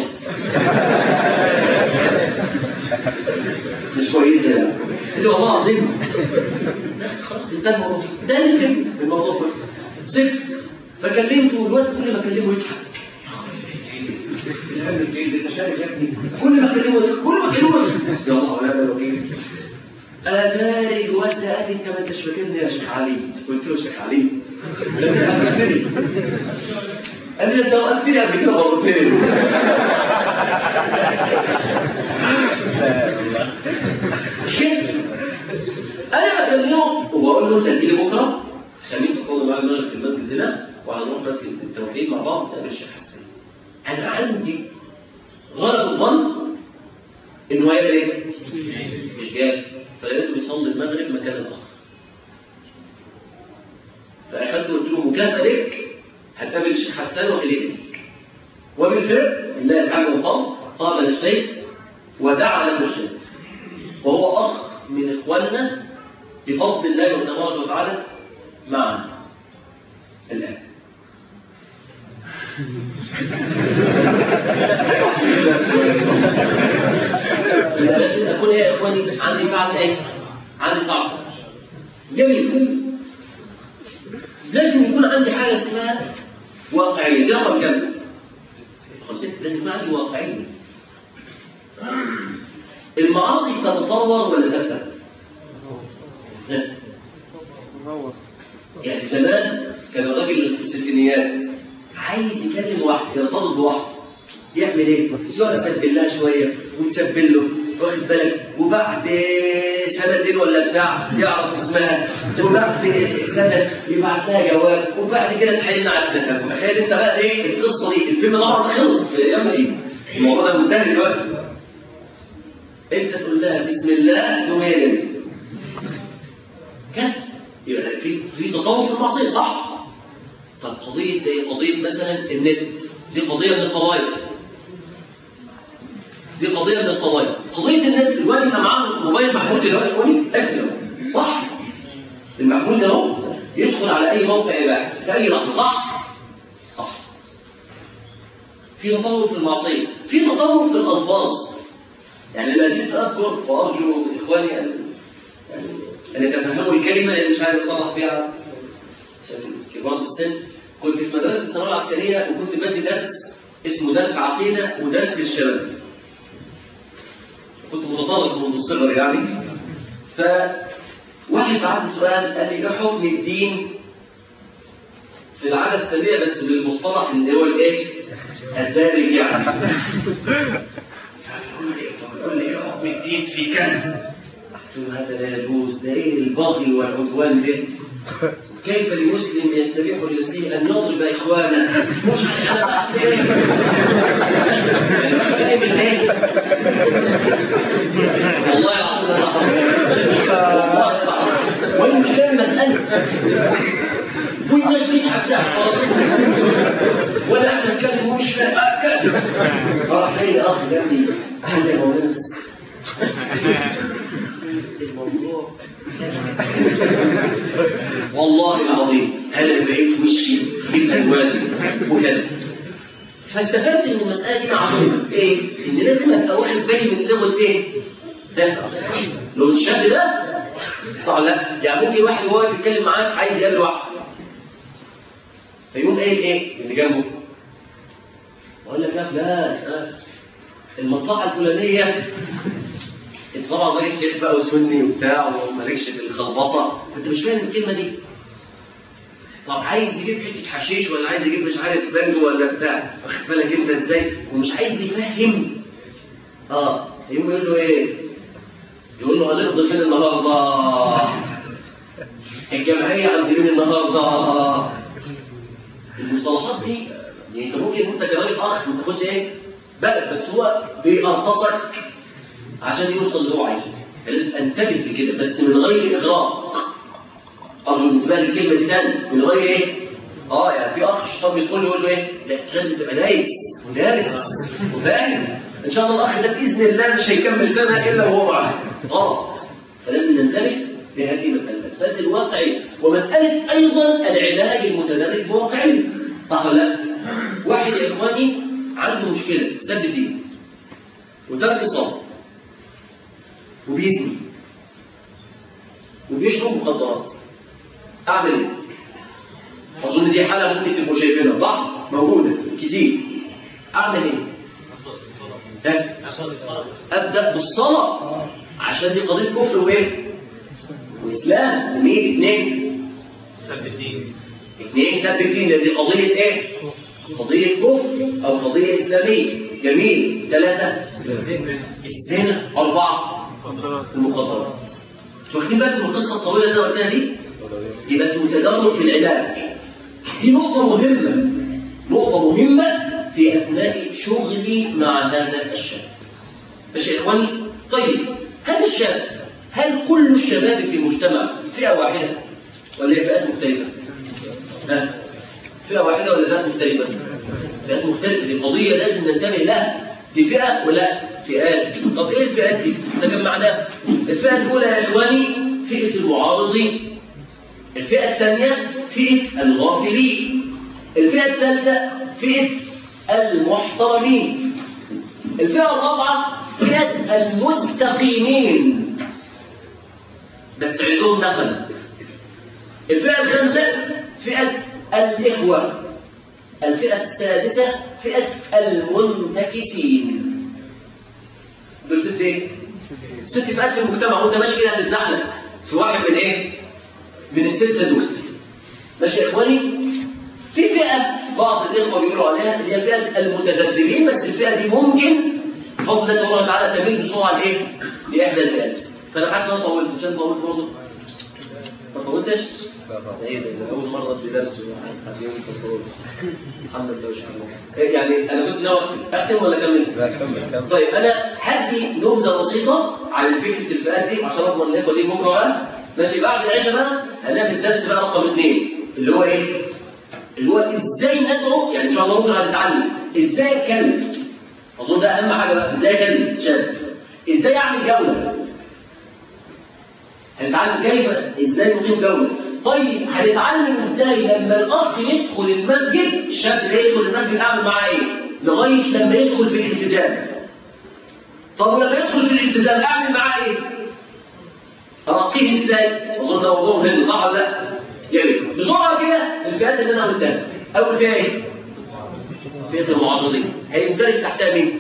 مش كويسه يعني. قال لي والله العظيم بس خلاص انتهى الموضوع. ده اللي في الموضوع كله صفر. فكلمته والواد كل ما اكلمه يضحك. كل ما اكلمه يا الله ولا بال وكيل. اداري الواد ده قال لي انت ما انتش فاكرني يا شيخ علي. قلت له شيخ علي قال لي انت وقفتني قبل كده مرتين. انا بكلمه وبقول له سجلي بكره خميس اصلي معايا المغرب في المسجد هنا وهنروح مسجد التوحيد مع بعض نقابل الشيخ حسين. انا عندي غلط الظن انه هيعمل ايه؟ مش جاي. فلقيته بيصلي المغرب مكان الاخر. فاخدت قلت له مكافاه لك هتقابل الشيخ حسان وخليلك. وبالفعل الله تعالى وفضل قابل الشيخ ودعا له الشيخ، وهو اخ من اخواننا بفضل الله تبارك وتعالى معنا الان. لازم اكون ايه يا اخواني عندي ساعه ايه؟ عندي ساعه جميل. لازم يكون عندي حاجه اسمها واقعيه. دي رقم كام؟ لازم يكون عندي واقعيه. المعاصي تتطور ولا ثابته؟ يعني زمان كان الراجل في الستينيات عايز يكلم واحد يرتبط بواحد يعمل ايه؟ يقعد يسبل لها شويه ويسبل له واخد بالك، وبعد سنتين ولا بتاع يعرف اسمها، وبعد سنه يبعت لها جواب، وبعد كده تحن على التكلم. تخيل انت بقى ايه القصه دي؟ الفيلم طبعا خلص في الايام دي، الموضوع ده منتهي دلوقتي. انت تقول لها بسم الله يوم هي جايه كسر. يبقى في تطور في المعصيه صح؟ طب قضيه زي قضيه مثلا النت، دي قضيه من القضايا. دي قضيه من القضايا. قضيه النت دلوقتي انت معاه موبايل محمول دلوقتي كويس اسلم صح؟ المحمول ده اهو يدخل على اي موقع يباح في اي لحظه صح؟ صح. في تطور في المعصيه، في تطور في الالفاظ. يعني لا زلت اذكر وارجو اخواني ان يتفهموا الكلمه اللي مش عايز اصلح فيها كبار السن. كنت في مدرسه الثانويه العسكريه وكنت بدي درس اسمه درس عقيده ودرس للشباب. كنت متطرف منذ الصغر يعني. فواحد بعد سؤال قال لي ايه حكم الدين في العاده السريه بس بالمصطلح اللي هو الايه؟ الدارج يعني. يقول لي ايه حكم الدين في كذا؟ قلت له هذا لا يجوز، ده ايه البغي والعدوان ده؟ كيف لمسلم يستبيح لنفسه ان يضرب اخوانه؟ مش انا ايه؟ يعني من ايه؟ والله العظيم وانا مش فاهم مساله. والناس بتضحك ساعه ولا احنا نتكلم ومش فاهم. راح جاي اخ جنبي قال لي مولانا الموضوع والله العظيم انا بقيت وشي بالالوان وكذا. فاستفدت من المساله دي معلومه ايه؟ ان لازم ابقى واخد بالي من لغه ايه؟ ده لغه الشاب ده صح لا؟ يعني ممكن واحد وهو يتكلم معاك عايز يقابل واحد فيقوم قايل ايه اللي جنبه؟ اقول لك يا فلان المصلحه الفلانيه. انت طبعا راجل شيخ بقى وسني وبتاع ومالكش في الخلبطه، انت مش فاهم الكلمه دي. طب عايز يجيب حته حشيش ولا عايز يجيب مش عارف بانجو ولا بتاع، واخد بالك انت ازاي؟ ومش عايز يفهم. يقوم يقول له ايه؟ يقول له هنقضي فين النهارده؟ الجمعيه عند مين النهارده؟ المصطلحات دي يعني انت ممكن انت كراجل اخ ما تاخدش ايه بالك، بس هو بيقرطصك عشان يوصل اللي هو عايزه. لازم انتبه لكده بس من غير اغراق. ارجو انتباه للكلمه دي تاني، من غير ايه؟ يعني في اخ الشيطان بيدخل يقول له ايه؟ لا لازم تبقى دايس ودارس وفاهم. ان شاء الله الاخ ده باذن الله مش هيكمل سنه الا وهو معاه. غلط. فلازم ننتبه لهذه المساله، مساله الواقعي ومساله ايضا العلاج المتدرج بواقعي. صح ولا لا؟ واحد يا اخواني عنده مشكله سب الدين وترك الصلاه وبيزني وبيشرب مخدرات، اعمل ايه؟ اظن دي حاله ممكن تبقوا شايفينها صح؟ موجوده كتير. اعمل ايه؟ ابدا بالصلاه عشان دي قضيه كفر وايه؟ واسلام. ومين؟ اثنين سب الدين. اثنين سب الدين، دي قضيه ايه؟ قضيه كفر او قضيه اسلاميه. جميل. ثلاثه الزنا. اربعه المخدرات. انتوا واخدين بالكم من القصه الطويله اللي انا قلتها دي؟ دي بس متدرج في العلاج. دي نقطه مهمه في اثناء شغلي مع هذا الشاب. ماشي يا اخواني؟ طيب هذا الشاب، هل كل الشباب في المجتمع فئه واحده ولا فئات مختلفه؟ فئه واحده ولا فئات مختلفه؟ فئات مختلفه. دي قضيه لازم ننتبه لها. دي فئه ولا فئات؟ طب ايه الفئات دي؟ ده كان معناها الفئه الاولى يا اخواني فئه المعارضين، الفئه الثانيه فئه الغافلين، الفئه الثالثه فئه المحترمين، الفئه الرابعه فئه المستقيمين بس عندهم دخل، الفئه الخامسه فئه الاخوه، الفئه السادسه فئه المنتكسين. دول ست ايه؟ ست فئات في المجتمع، وانت ماشي كده هتتزحلق في واحد من ايه؟ من السته دول. ماشي يا اخواني؟ في فئه بعض الاخوه بيقولوا عليها اللي هي فئه المتذبذبين، بس الفئه دي ممكن بفضل الله تبارك وتعالى تميل بسرعه لايه؟ لاحدى الفئات. فانا حاسس ان انا طولت، مش انا طولت برضه؟ ما طولتش؟ ايه ده اول مره ادي درس حد يوم كنترول. الحمد لله وشكرا. يعني انا كنت ناوي اختم ولا اكمل؟ لا كمل. طيب انا هدي نبذه بسيطه عن فكره الفئات دي عشان اضمن الاخوه دي بكره بقى. ماشي بعد العشاء بقى هنعمل الدرس بقى رقم 2 اللي هو ايه؟ اللي هو ازاي ندعو، يعني ان شاء الله بكره هنتعلم ازاي اتكلم. اظن ده اهم حاجه بقى، ازاي اتكلم شاب، ازاي اعمل جوله. هنتعلم كيف ازاي نقيم جوله. طيب هنتعلم ازاي لما الاخ يدخل المسجد، الشاب ده يدخل المسجد اعمل معاه ايه؟ لغايه لما يدخل في الالتزام. طب لما يدخل في الالتزام اعمل معاه ايه؟ ارقيه ازاي؟ اظن ده موضوع مهم صح ولا لا؟ يعني بسرعه كده الفئات اللي انا قلتها. اول فئه ايه؟ فئه المعارضين. هيندرج تحتها مين؟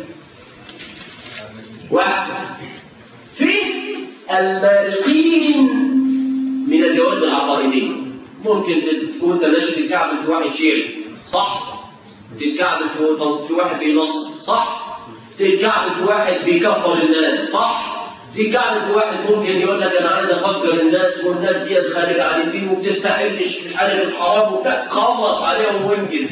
واحد فئه المارقين من الجوانب العقائديه. ممكن تكون انت ماشي تتكعبل في واحد شيعي صح؟ تتكعبل في واحد بينصر صح؟ تتكعبل في واحد بيكفر الناس صح؟ تتكعبل في واحد ممكن يقول لك انا عايز افكر الناس والناس دي خارجه عن الدين وبتستحلش مش عارف الحرام وبتاع، خلص عليهم وانجز.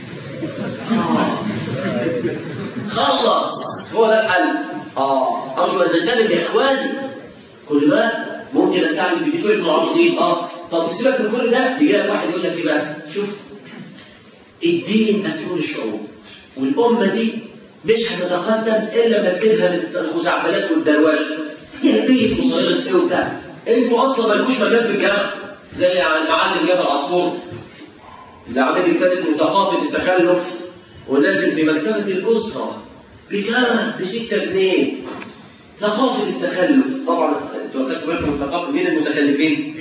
خلص هو ده الحل. ارجو ان تنتبه يا اخواني. كل ده ممكن ان تعمل في كل المعارضين. طب سيبك من كل ده، يجي لك واحد يقول لك ايه بقى؟ شوف الدين مسؤول الشعوب والامه دي مش هتتقدم الا لما تسيبها الخزعبلات والدروشه. هي بيت وصغيره ايه وبتاع. انتوا اصلا مالكوش مكان في الجامعه زي معلم جبل عصفور اللي عامل كتاب اسمه ثقافه التخلف ونازل في مكتبه الاسره بكام؟ ب6 جنيه. ثقافه التخلف. طبعا انتوا خدتوا بالكم من ثقافه مين المتخلفين؟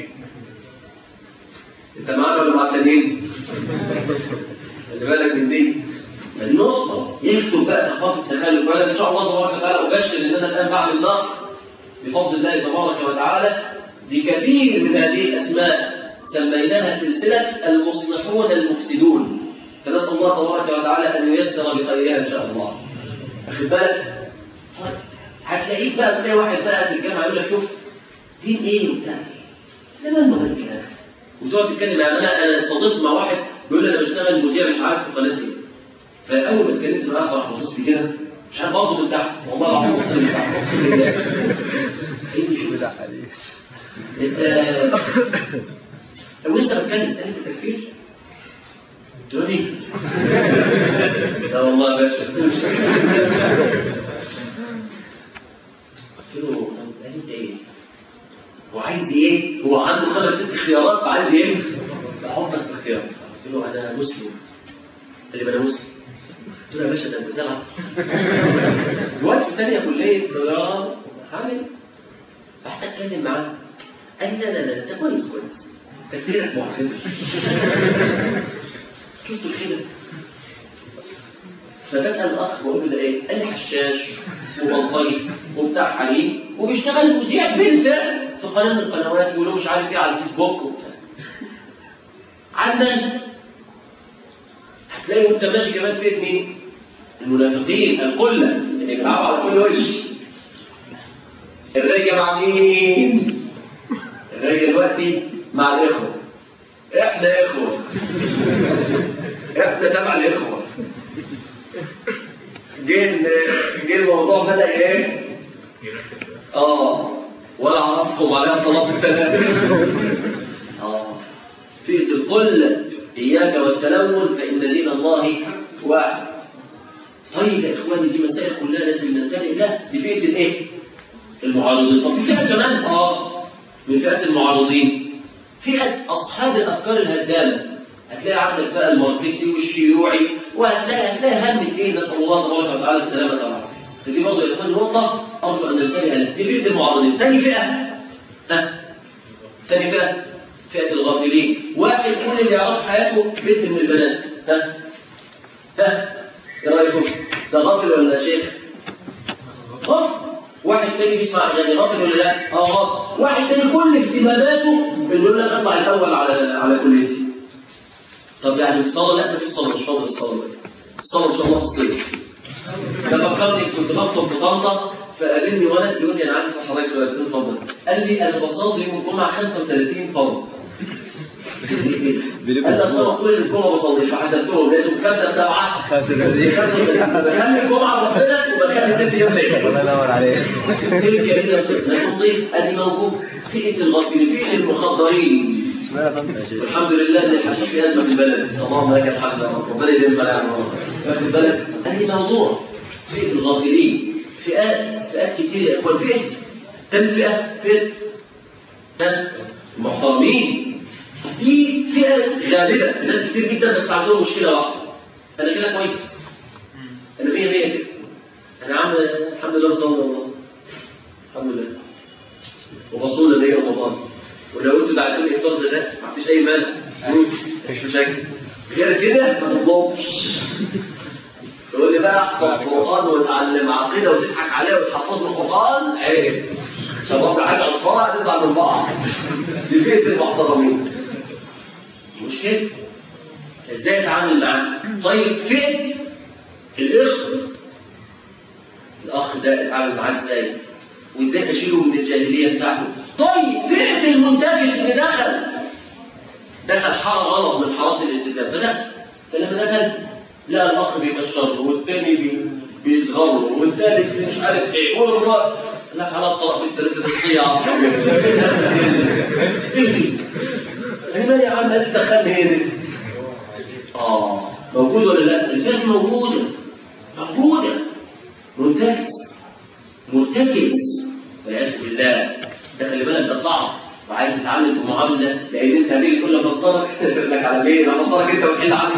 انت معانا ولا مع الثانيين؟ خلي بالك من دي. النقطة يكتب بقى ثقافة التخلف. وأنا إن شاء الله تبارك وتعالى أبشر إن أنا الآن بعمل نقد بفضل الله تبارك وتعالى لكثير من هذه الأسماء سميناها سلسلة المصلحون المفسدون، فنسأل الله تبارك وتعالى أن ييسر بخيرها إن شاء الله. واخد بالك؟ هتلاقيك بقى تلاقي واحد بقى في الجامعة يقول لك شوف دين إيه وبتاع إيه؟ لما المغنيات وتقعد تتكلم يعني أنا استضفت مع واحد بيقول لي أنا بشتغل مذيع مش عارف في قناة إيه. فأول ما اتكلمت معاه فرح بصيت لي كده مش عارف برضه من تحت والله العظيم بصيت من تحت اقسم بالله. إيه شو ده عليك؟ أنت لسه بتكلم تاني في التكفير؟ تقول لي لا والله يا باشا. قلت له انت ايه؟ هو عايز ايه؟ هو عنده 5 6 اختيارات فعايز ايه؟ احطك في اختيار. قلت له انا مسلم. قال لي انا مسلم. قلت له يا باشا ده انت زلط. الوقت في ثانيه كليه طيران حامل رحت اتكلم معاه قال لي لا انت كويس تكفيرك معتدل. شفتوا كده؟ فبسأل الأخ وأقول له ده إيه؟ قال لي حشاش وبلطجي وبتاع حليب وبيشتغل مذيع بالفعل في قناة من القنوات يقولوا مش عارف إيه على الفيسبوك وبتاع. عندنا هتلاقي وأنت ماشي كمان في مين؟ المنافقين القلة اللي بيلعبوا على كل وش. الرجل مع مين؟ الرجل دلوقتي مع الإخوة. إحنا إخوة. إحنا تبع الإخوة. جه الموضوع بدأ إيه؟ ولا عرفهم عليها طلاق الثلاثة. فئة القلة إياك والتلون فإن دين الله واحد. طيب يا إخواني دي مسائل كلها لازم ننتبه لها. دي فئة الإيه؟ المعارضين. طب في فئة كمان من فئات المعارضين فئة أصحاب الأفكار الهدامة. هتلاقي عندك بقى الماركسي والشيوعي وهتلاقي همة إيه؟ نسأل الله تبارك وتعالى السلامة طبعا. فدي برضه يا إخواني نقطة أرجو أن ننتبه لها. دي فئة المعارضين. تاني فئة فئة الغافلين. واحد يقول اللي يعرف حياته بنت من البنات. إيه رأيكم؟ ده غافل ولا شيخ؟ غافل. واحد تاني بيسمع أغاني غافل ولا لا؟ غافل. واحد تاني كل اهتماماته بيقول لك اطلع الأول على كليتي. طب يعني الصلاة لا مفيش صلاة مش فاضل الصلاة. الصلاة إن شاء الله في الصيف. ده فكرني كنت بخطب في طنطا فقابلني ولد بيقول لي أنا عايز أسمع حضرتك سؤال اتفضل. قال لي أنا بصلي يوم الجمعة 35 فرض. قال لي أصلا كل الأسبوع ما بصليش فحسبتهم لقيتهم كام 7 35 بخلي الجمعة ربنا وبخلي 6 أيام ليلة. الله ينور عليك. تلك هي القسمة النظيف أدي موجود فئة الغافلين فئة المخدرين. والحمد لله ان الحشيش في ازمه في البلد. اللهم لك الحمد ربنا يديم بلاء. واخد بالك؟ هذه موضوع فئه الغافلين. فئات كتير يا اخوان. فئه المحترمين. دي فئه غالبه ناس كتير جدا بس عندهم مشكله واحده. انا كده كويس. انا 100 كده. انا عم الحمد لله بصلي الله. الحمد لله. وبصوم لي رمضان. ولو انتوا بعتوا لي افطار ده ما فيش اي مانع مش مشاكل. غير كده ما تطلبش. تقول لي بقى احفظ القران واتعلم عقيده وتضحك عليها وتحفظ القران عيب. شباب حاجه اصفار هتطلع من بعض. دي فئه المحترمين. مش كده؟ ازاي اتعامل معاه؟ طيب فئه الاخ ده اتعامل معاه ازاي؟ وازاي اشيله من الجاهليه بتاعته؟ طيب فئه المنتكس اللي دخل حاره غلط من حارات الالتزام فلما دخل لا الاخ بيكشره والثاني بيصغره والثالث مش عارف ايه والرابع لا على الطلاق بالثلاثه الصياع. ايه مالي يا عم قال دخلني هنا. موجود ولا لا؟ الفئه موجوده مرتكز والعياذ بالله. ده خلي بالك ده صعب وعايز تتعامل في معامله لان انت هتيجي تقول لك بطلك لك على مين؟ انا بطلك انت وتحل عني.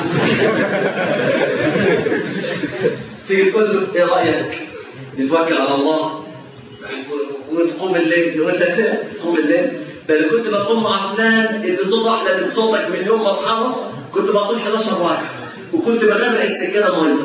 تيجي تقول له ايه رايك؟ نتوكل على الله وتقوم الليل. يقول لك تقوم الليل ده انا كنت بقوم مع فلان اللي صوت احلى من صوتك من يوم مرحبا كنت بقوم 11 واحد وكنت بغرق السجاده ميه.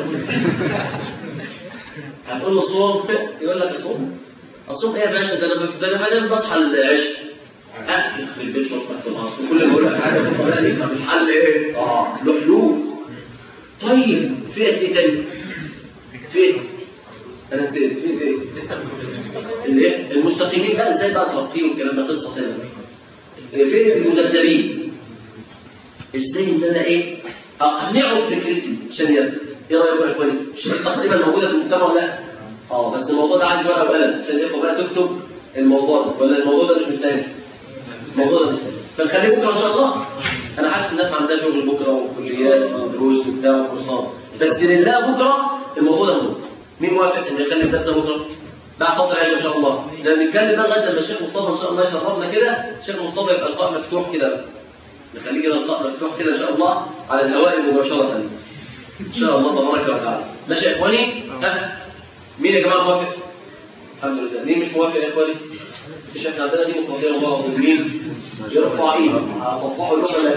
هتقول له صوم يقول لك صوم ايه يا باشا؟ ده انا بصحى العشاء. في البيت شرط تحت الارض، وكل ما اقول لك حاجه بالطريقه دي طب الحل ايه؟ له حلول. طيب فئه ايه تاني؟ فئه انا نسيت فئه ايه؟ المستقيمين. لا ازاي بقى الترقي والكلام ده قصه ثانيه. فئه المذبذبين، ازاي ان انا ايه؟ اقنعه بفكرتي عشان يثبت. ايه رايكم يا اخواني؟ مش التقسيمه الموجوده في المجتمع ولا لا؟ بس الموضوع ده عايز ورقه وقلم عشان الاخوه بقى تكتب الموضوع ده، ولا الموضوع ده مش مستاهل؟ الموضوع ده مستاهل. فنخليه بكره ان شاء الله. انا حاسس الناس عندها شغل بكره وكليات ودروس وبتاع وكورسات، بس لله بكره الموضوع ده موجود. مين موافق ان يخلي الناس بكره؟ بعد فتره ان شاء الله. لان نتكلم بقى لغايه لما الشيخ مصطفى ان شاء الله يشرفنا كده. الشيخ مصطفى يبقى اللقاء مفتوح كده بقى. نخليه كده اللقاء مفتوح كده ان شاء الله على الهواء مباشره. ان شاء الله تبارك وتعالى. ماشي يا اخواني؟ مين يا جماعه موافق؟ الحمد لله. مين مش موافق يا اخواني؟ مش احنا عندنا دي مقاطعه الله مين؟ يرفع ايده. هتطلعوا اللغه اللي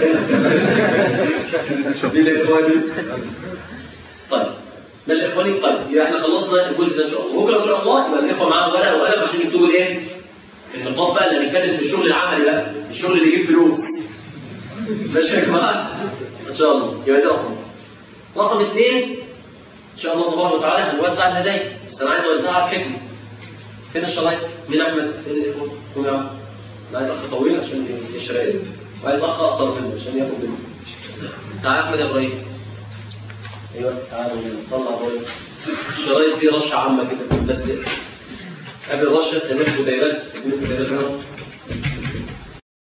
كانت. مين يا اخواني؟ طيب ماشي يا اخواني. طيب يبقى احنا خلصنا الجزء ده ان شاء الله. بكره ان شاء الله يبقى الاخوه معاهم ورقه وقلم عشان يكتبوا الايه؟ النقاط بقى اللي هنتكلم في الشغل العملي بقى، الشغل اللي يجيب فلوس. ماشي يا جماعه؟ ان شاء الله. يبقى ده رقم 2 ان شاء الله تبارك وتعالى هنوزع الهدايا، بس انا عايز اوزعها بحكمه. فين الشرايط؟ مين احمد؟ فين الاخوه؟ قوم يا عم. انا عايز اخ طويل عشان الشرايط، وعايز اخ اقصر منه عشان ياخد منه. تعال احمد يا ابراهيم. ايوه تعال طلع ابراهيم. الشرايط دي رشه عامه كده، بس قبل الرشه تمشوا دايرات.